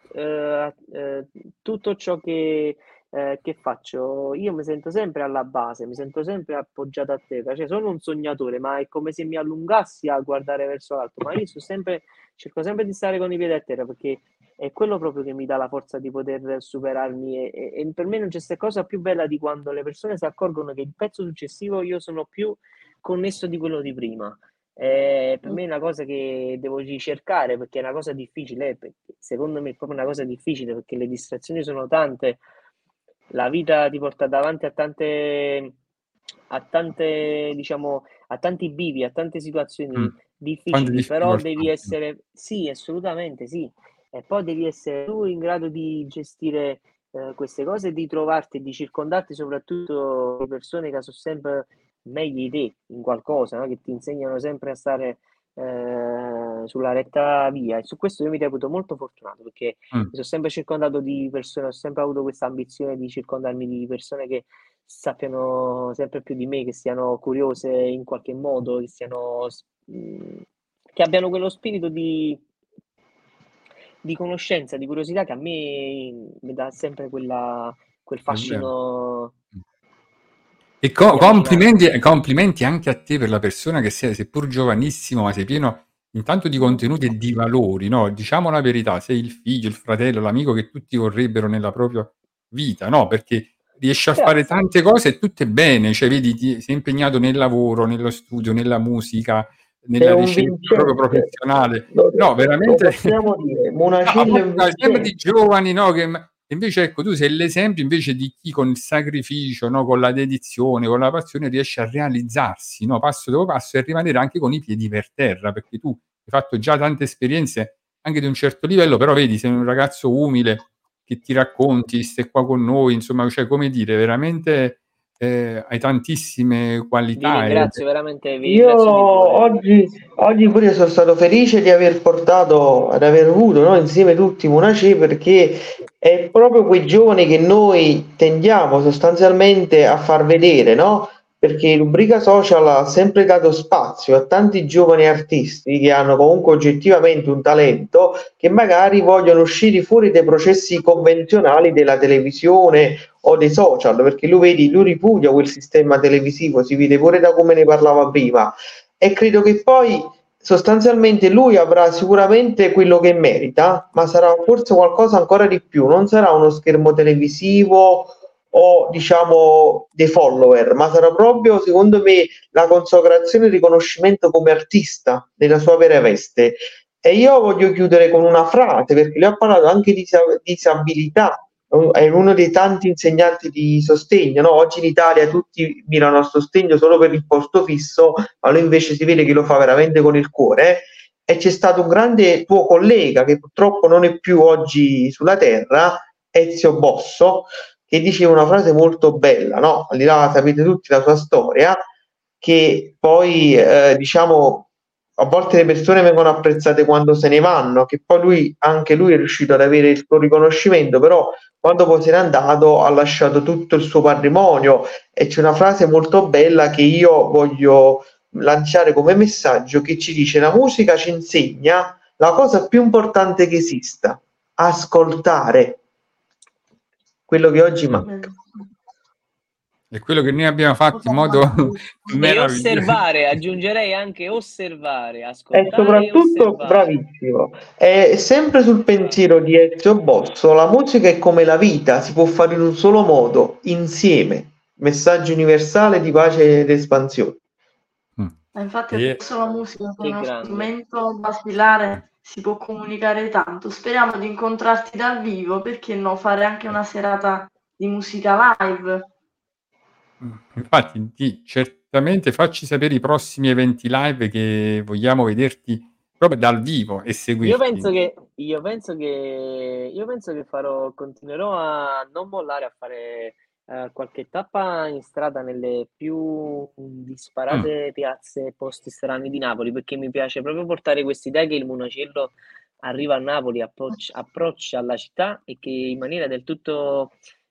Speaker 3: tutto ciò che faccio. Io mi sento sempre alla base, mi sento sempre appoggiato a terra, cioè sono un sognatore, ma è come se mi allungassi a guardare verso l'alto, ma io cerco sempre di stare con i piedi a terra, perché è quello proprio che mi dà la forza di poter superarmi e per me non c'è cosa più bella di quando le persone si accorgono che il pezzo successivo io sono più connesso di quello di prima. Per me è una cosa che devo ricercare, perché è una cosa difficile, perché secondo me è proprio una cosa difficile, perché le distrazioni sono tante, la vita ti porta davanti a tante diciamo, a tanti bivi, a tante situazioni difficili, però devi essere, sì, assolutamente sì, e poi devi essere tu in grado di gestire queste cose e di trovarti e di circondarti soprattutto di persone che sono sempre meglio di te in qualcosa, no? Che ti insegnano sempre a stare sulla retta via, e su questo io mi reputo molto fortunato, perché mi sono sempre circondato di persone, ho sempre avuto questa ambizione di circondarmi di persone che sappiano sempre più di me, che siano curiose in qualche modo, che abbiano quello spirito di conoscenza, di curiosità, che a me mi dà sempre quel fascino.
Speaker 2: E complimenti anche a te per la persona che sei, seppur giovanissimo, ma sei pieno intanto di contenuti e di valori, no? Diciamo la verità, sei il figlio, il fratello, l'amico che tutti vorrebbero nella propria vita, no? Perché riesci a fare tante cose tutte bene, cioè vedi, sei impegnato nel lavoro, nello studio, nella musica, nella ricerca proprio professionale. No, veramente.
Speaker 4: Lo possiamo dire,
Speaker 2: Sempre di giovani, no? Che invece, ecco, tu sei l'esempio invece di chi con il sacrificio, no? Con la dedizione, con la passione riesce a realizzarsi, no? Passo dopo passo, e a rimanere anche con i piedi per terra, perché tu hai fatto già tante esperienze anche di un certo livello, però vedi, sei un ragazzo umile che ti racconti, stai qua con noi, insomma, cioè, come dire, veramente hai tantissime qualità.
Speaker 3: Vi ringrazio veramente.
Speaker 4: Io oggi pure sono stato felice di aver portato, ad aver avuto, no, insieme tutti Munace, perché è proprio quei giovani che noi tendiamo sostanzialmente a far vedere, no? Perché Rubrica Social ha sempre dato spazio a tanti giovani artisti che hanno comunque oggettivamente un talento, che magari vogliono uscire fuori dai processi convenzionali della televisione o dei social, perché lui ripudia quel sistema televisivo, si vede pure da come ne parlava prima, e credo che poi sostanzialmente lui avrà sicuramente quello che merita, ma sarà forse qualcosa ancora di più, non sarà uno schermo televisivo o diciamo dei follower, ma sarà proprio, secondo me, la consacrazione e il riconoscimento come artista nella sua vera veste. E io voglio chiudere con una frase, perché lui ha parlato anche di disabilità, è uno dei tanti insegnanti di sostegno, no? Oggi in Italia tutti mirano al sostegno solo per il posto fisso, ma lui invece si vede che lo fa veramente con il cuore. E c'è stato un grande tuo collega che purtroppo non è più oggi sulla terra, Ezio Bosso, che diceva una frase molto bella, no? Al di là, sapete tutti la sua storia, che poi diciamo a volte le persone vengono apprezzate quando se ne vanno, che poi anche lui è riuscito ad avere il suo riconoscimento, però quando poi se n'è andato ha lasciato tutto il suo patrimonio. E c'è una frase molto bella che io voglio lanciare come messaggio, che ci dice: la musica ci insegna la cosa più importante che esista, ascoltare, quello che oggi manca.
Speaker 2: È quello che noi abbiamo fatto in modo
Speaker 3: e osservare, aggiungerei anche osservare, ascoltare
Speaker 4: e soprattutto bravissimo. È sempre sul pensiero di Ezio Bosso: la musica è come la vita, si può fare in un solo modo, insieme. Messaggio universale di pace ed espansione.
Speaker 5: Infatti adesso la musica è uno strumento basilare, si può comunicare tanto. Speriamo di incontrarti dal vivo, perché no, fare anche una serata di musica live.
Speaker 2: Infatti, certamente facci sapere i prossimi eventi live, che vogliamo vederti proprio dal vivo e seguirti.
Speaker 3: Io penso che continuerò a non mollare a fare qualche tappa in strada nelle più disparate piazze posti strani di Napoli, perché mi piace proprio portare quest'idea che il Munacello arriva a Napoli, approccia alla città e che in maniera del tutto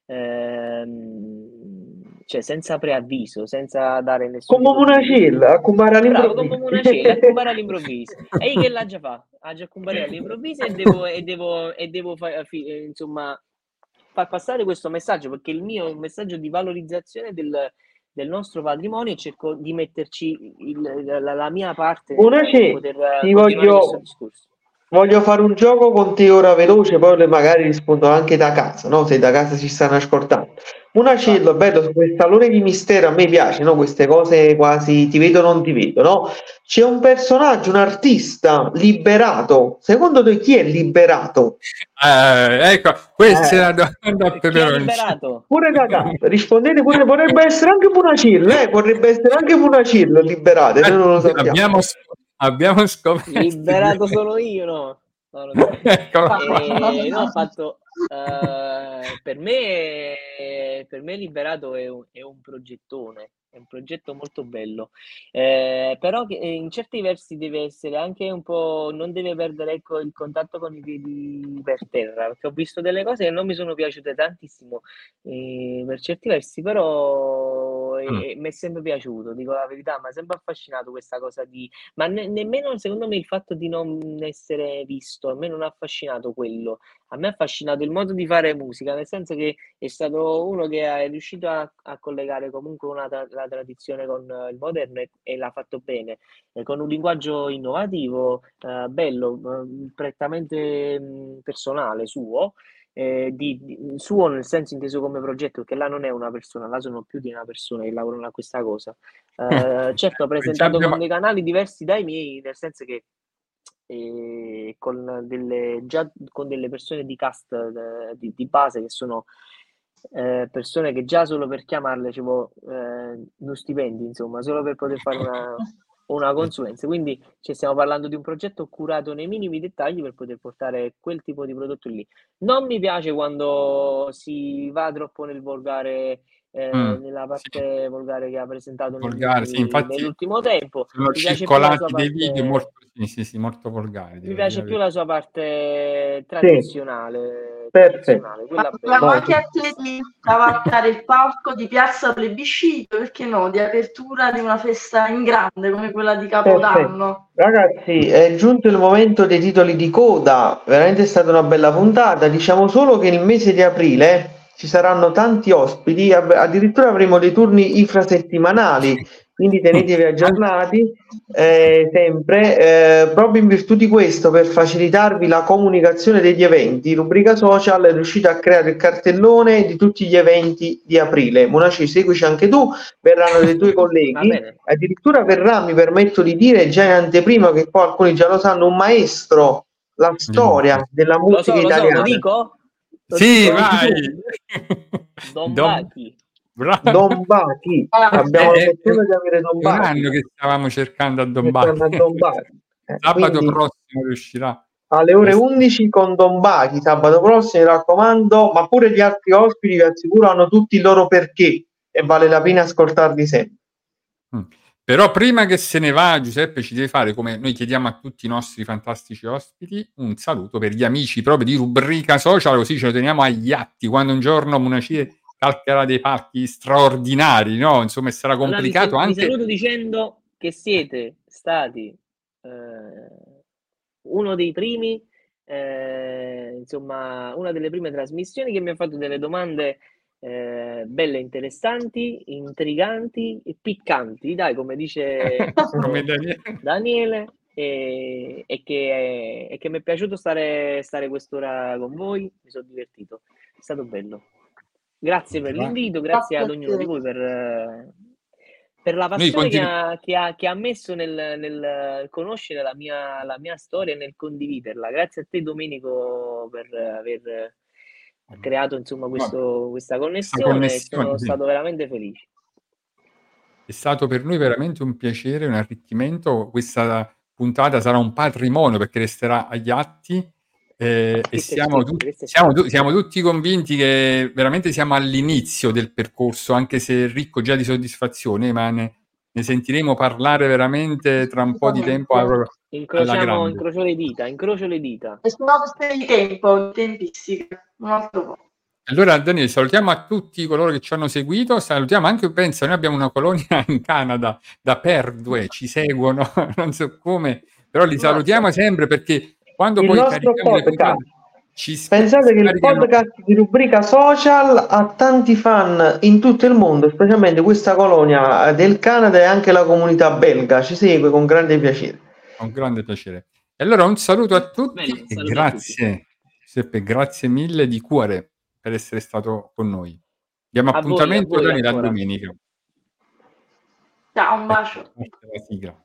Speaker 3: cioè senza preavviso, senza dare nessun
Speaker 4: Come
Speaker 3: tipo di
Speaker 4: Munacello, a compare
Speaker 3: bravo, come
Speaker 4: all'improvviso.
Speaker 3: Munacello, a compare all'improvviso. E io che l'ha già fa? Ha già compare all'improvviso e devo insomma far passare questo messaggio, perché il mio è un messaggio di valorizzazione del nostro patrimonio e cerco di metterci la mia parte per
Speaker 4: Munacello,
Speaker 3: poter
Speaker 4: ti
Speaker 3: continuare questo discorso.
Speaker 4: voglio fare un gioco con te ora veloce, poi magari rispondo anche da casa, no? Se da casa ci stanno ascoltando. Munacello, bello, su quel salone di mistero, a me piace, no? Queste cose quasi ti vedo non ti vedo, no? C'è un personaggio, un artista liberato. Secondo te chi è liberato?
Speaker 2: Ecco, questa è la domanda a
Speaker 3: Chi è
Speaker 2: peperoncino.
Speaker 3: liberato?
Speaker 4: Pure da casa, rispondete pure, potrebbe essere anche Munacello, potrebbe essere anche Munacello liberato, e noi non lo sappiamo.
Speaker 2: Abbiamo scoperto.
Speaker 3: Liberato sono io, no? No, non so.
Speaker 2: Eccola qua.
Speaker 3: No, ho fatto per me Liberato è un progettone, è un progetto molto bello, però che in certi versi deve essere anche un po', non deve perdere, ecco, il contatto con i piedi per terra, perché ho visto delle cose che non mi sono piaciute tantissimo per certi versi, però mi è sempre piaciuto, dico la verità, mi ha sempre affascinato questa cosa ma nemmeno secondo me il fatto di non essere visto, a me non ha affascinato quello. A me ha affascinato il modo di fare musica, nel senso che è stato uno che è riuscito a collegare comunque la tradizione con il moderno e l'ha fatto bene, con un linguaggio innovativo, bello, prettamente personale suo, suo nel senso inteso come progetto, perché là non è una persona, là sono più di una persona che lavorano a questa cosa. Certo, ho presentato con dei canali diversi dai miei, nel senso che con delle persone di cast di base che sono persone che già solo per chiamarle c'avevo uno stipendio, insomma, solo per poter fare una consulenza. Quindi stiamo parlando di un progetto curato nei minimi dettagli per poter portare quel tipo di prodotto lì. Non mi piace quando si va troppo nel volgare, nella parte volgare che ha presentato nell'ultimo tempo.
Speaker 2: Sono circolati dei video molto, molto volgari.
Speaker 3: Mi piace più la sua parte tradizionale.
Speaker 5: Ma dobbiamo anche a te di cavalcare il palco di Piazza Plebiscito, perché no, di apertura di una festa in grande come quella di Capodanno.
Speaker 4: Ragazzi, è giunto il momento dei titoli di coda, veramente è stata una bella puntata. Diciamo solo che nel mese di aprile ci saranno tanti ospiti, addirittura avremo dei turni infrasettimanali, quindi tenetevi aggiornati sempre, proprio in virtù di questo, per facilitarvi la comunicazione degli eventi. Rubrica Social è riuscita a creare il cartellone di tutti gli eventi di aprile. Munaci, seguici anche tu, verranno dei tuoi colleghi, addirittura verrà, mi permetto di dire già in anteprima, che poi alcuni già lo sanno, un maestro, la storia della musica italiana.
Speaker 3: Lo dico?
Speaker 2: Sì, vai!
Speaker 3: Don Bachi.
Speaker 4: Don Bachi, abbiamo la fortuna di avere Don Bachi.
Speaker 2: È un anno che stavamo cercando a Don Bachi. Sabato prossimo riuscirà.
Speaker 4: Alle ore 11 con Don Bachi, sabato prossimo, mi raccomando, ma pure gli altri ospiti vi assicuro hanno tutti il loro perché e vale la pena ascoltarli sempre.
Speaker 2: Però prima che se ne va, Giuseppe ci deve fare, come noi chiediamo a tutti i nostri fantastici ospiti, un saluto per gli amici proprio di Rubrica Social, così ce lo teniamo agli atti, quando un giorno Munacie calcherà dei palchi straordinari, no? Insomma, sarà complicato anche...
Speaker 3: Vi saluto dicendo che siete stati uno dei primi, insomma, una delle prime trasmissioni che mi ha fatto delle domande belle, interessanti, intriganti e piccanti, dai, come dice Daniele, e che mi è piaciuto stare quest'ora con voi, mi sono divertito, è stato bello. Grazie per l'invito, grazie ad ognuno di voi per la passione che ha messo nel conoscere la mia storia e nel condividerla. Grazie a te, Domenico, per aver creato insomma questa connessione. Sono stato veramente felice.
Speaker 2: È stato per noi veramente un piacere, un arricchimento. Questa puntata sarà un patrimonio perché resterà agli atti E siamo tutti convinti che veramente siamo all'inizio del percorso, anche se ricco già di soddisfazione, ma ne sentiremo parlare veramente tra un po' di tempo.
Speaker 3: Incrocio le dita.
Speaker 5: E sono questione di tempo, tempistica, un altro po'.
Speaker 2: Allora, Daniele, salutiamo a tutti coloro che ci hanno seguito, salutiamo anche, pensa, noi abbiamo una colonia in Canada, da Perdue, ci seguono, non so come, però li salutiamo sempre, perché quando
Speaker 4: il
Speaker 2: poi
Speaker 4: nostro
Speaker 2: carichiamo le
Speaker 4: podcast,
Speaker 2: puntate,
Speaker 4: pensate che il podcast di rubrica social ha tanti fan in tutto il mondo, specialmente questa colonia del Canada e anche la comunità belga ci segue con grande piacere.
Speaker 2: Con grande piacere. E allora un saluto a tutti e grazie, Giuseppe, grazie mille di cuore per essere stato con noi. Diamo appuntamento Daniele, a domenica.
Speaker 5: Ciao, un bacio.
Speaker 2: La sigla.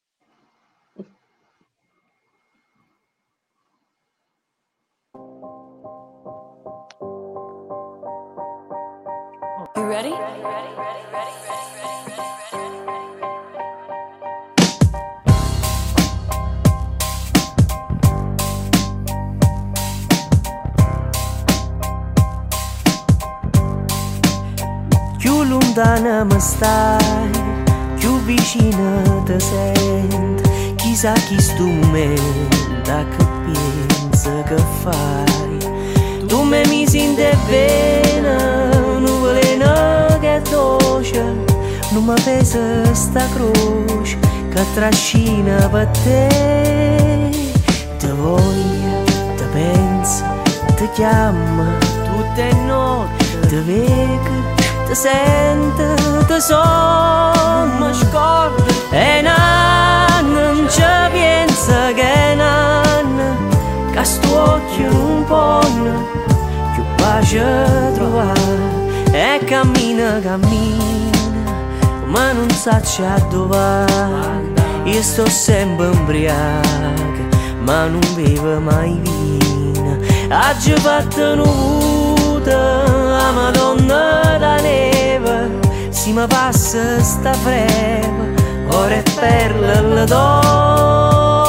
Speaker 6: You ready? Più lontana mi stai, più vicina ti sento. Chissà chi sto momento che pensa che fai. Tu me mi senti bene, non veleno che dolce, non mi pesa sta croce che trascina per te. Ti voglio, ti penso, ti chiamo tutte notti, ti vedo, ti sento, ti sono, mi scordo. E non ci pensa che che sto occhio non può più pace trovare. E cammina, ma non sa dove. Io sto sempre ubriaca, ma non bevo mai vino. Oggi fatto nuda, la Madonna da neve. Si mi passa sta freva, ora è perla le do.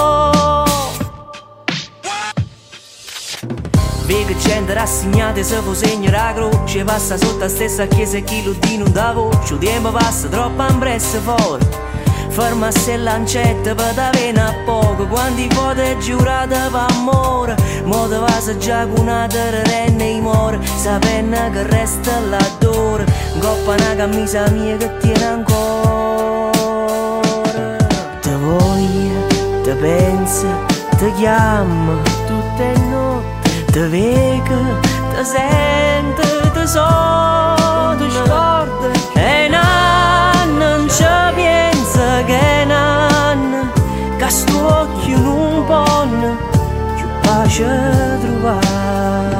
Speaker 6: Vedo gente rassegnata se fu segno la croce. Passa sotto la stessa chiesa e chi lo di non da voce. Il tempo passa troppo impresso fuori. Ferma se lancetta per da vena a poco. Quanti volte giurate per amore. Mo te vas già con una terrenne i more. Sapendo che resta l'adore. Coppa una camisa mia che tiene ancora. Te voglio, te penso, te chiamo tutte notti. Te vedo, te sento, te so, te scordo. E non ci pensa che sto occhio non può più pace trovare.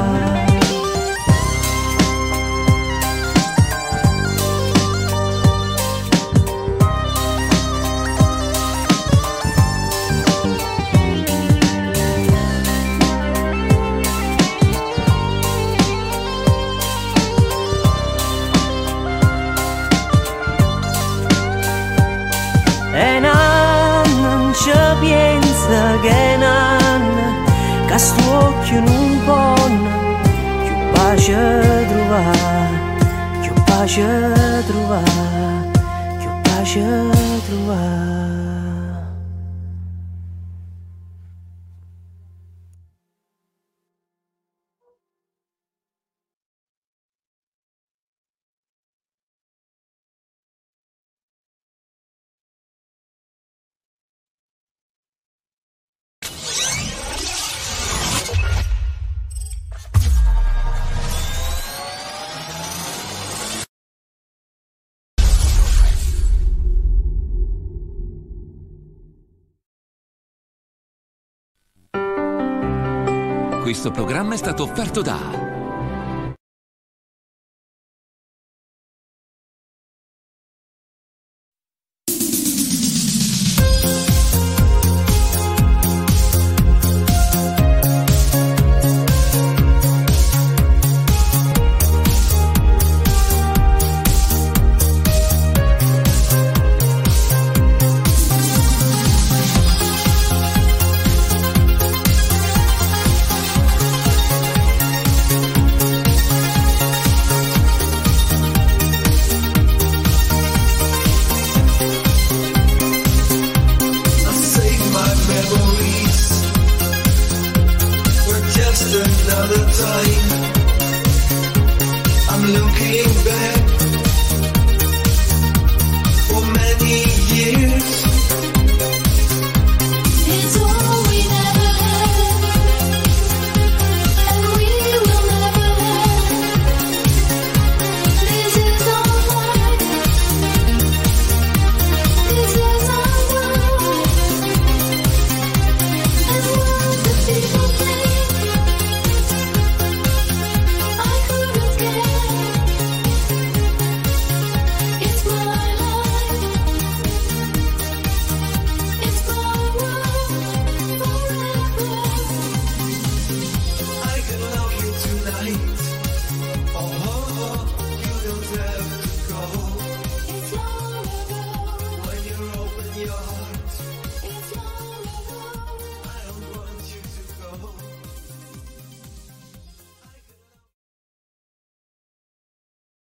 Speaker 6: E non ci pensa che sto occhio non può più pace trovare, più pace trovare, più pace trovare.
Speaker 1: Questo programma è stato offerto da
Speaker 6: looking back for many years. It's all we never had, and we will never have. This is our life. This is our world. And what the people think, I couldn't care. It's my life. It's my world forever. I can love you tonight. Oh, you don't have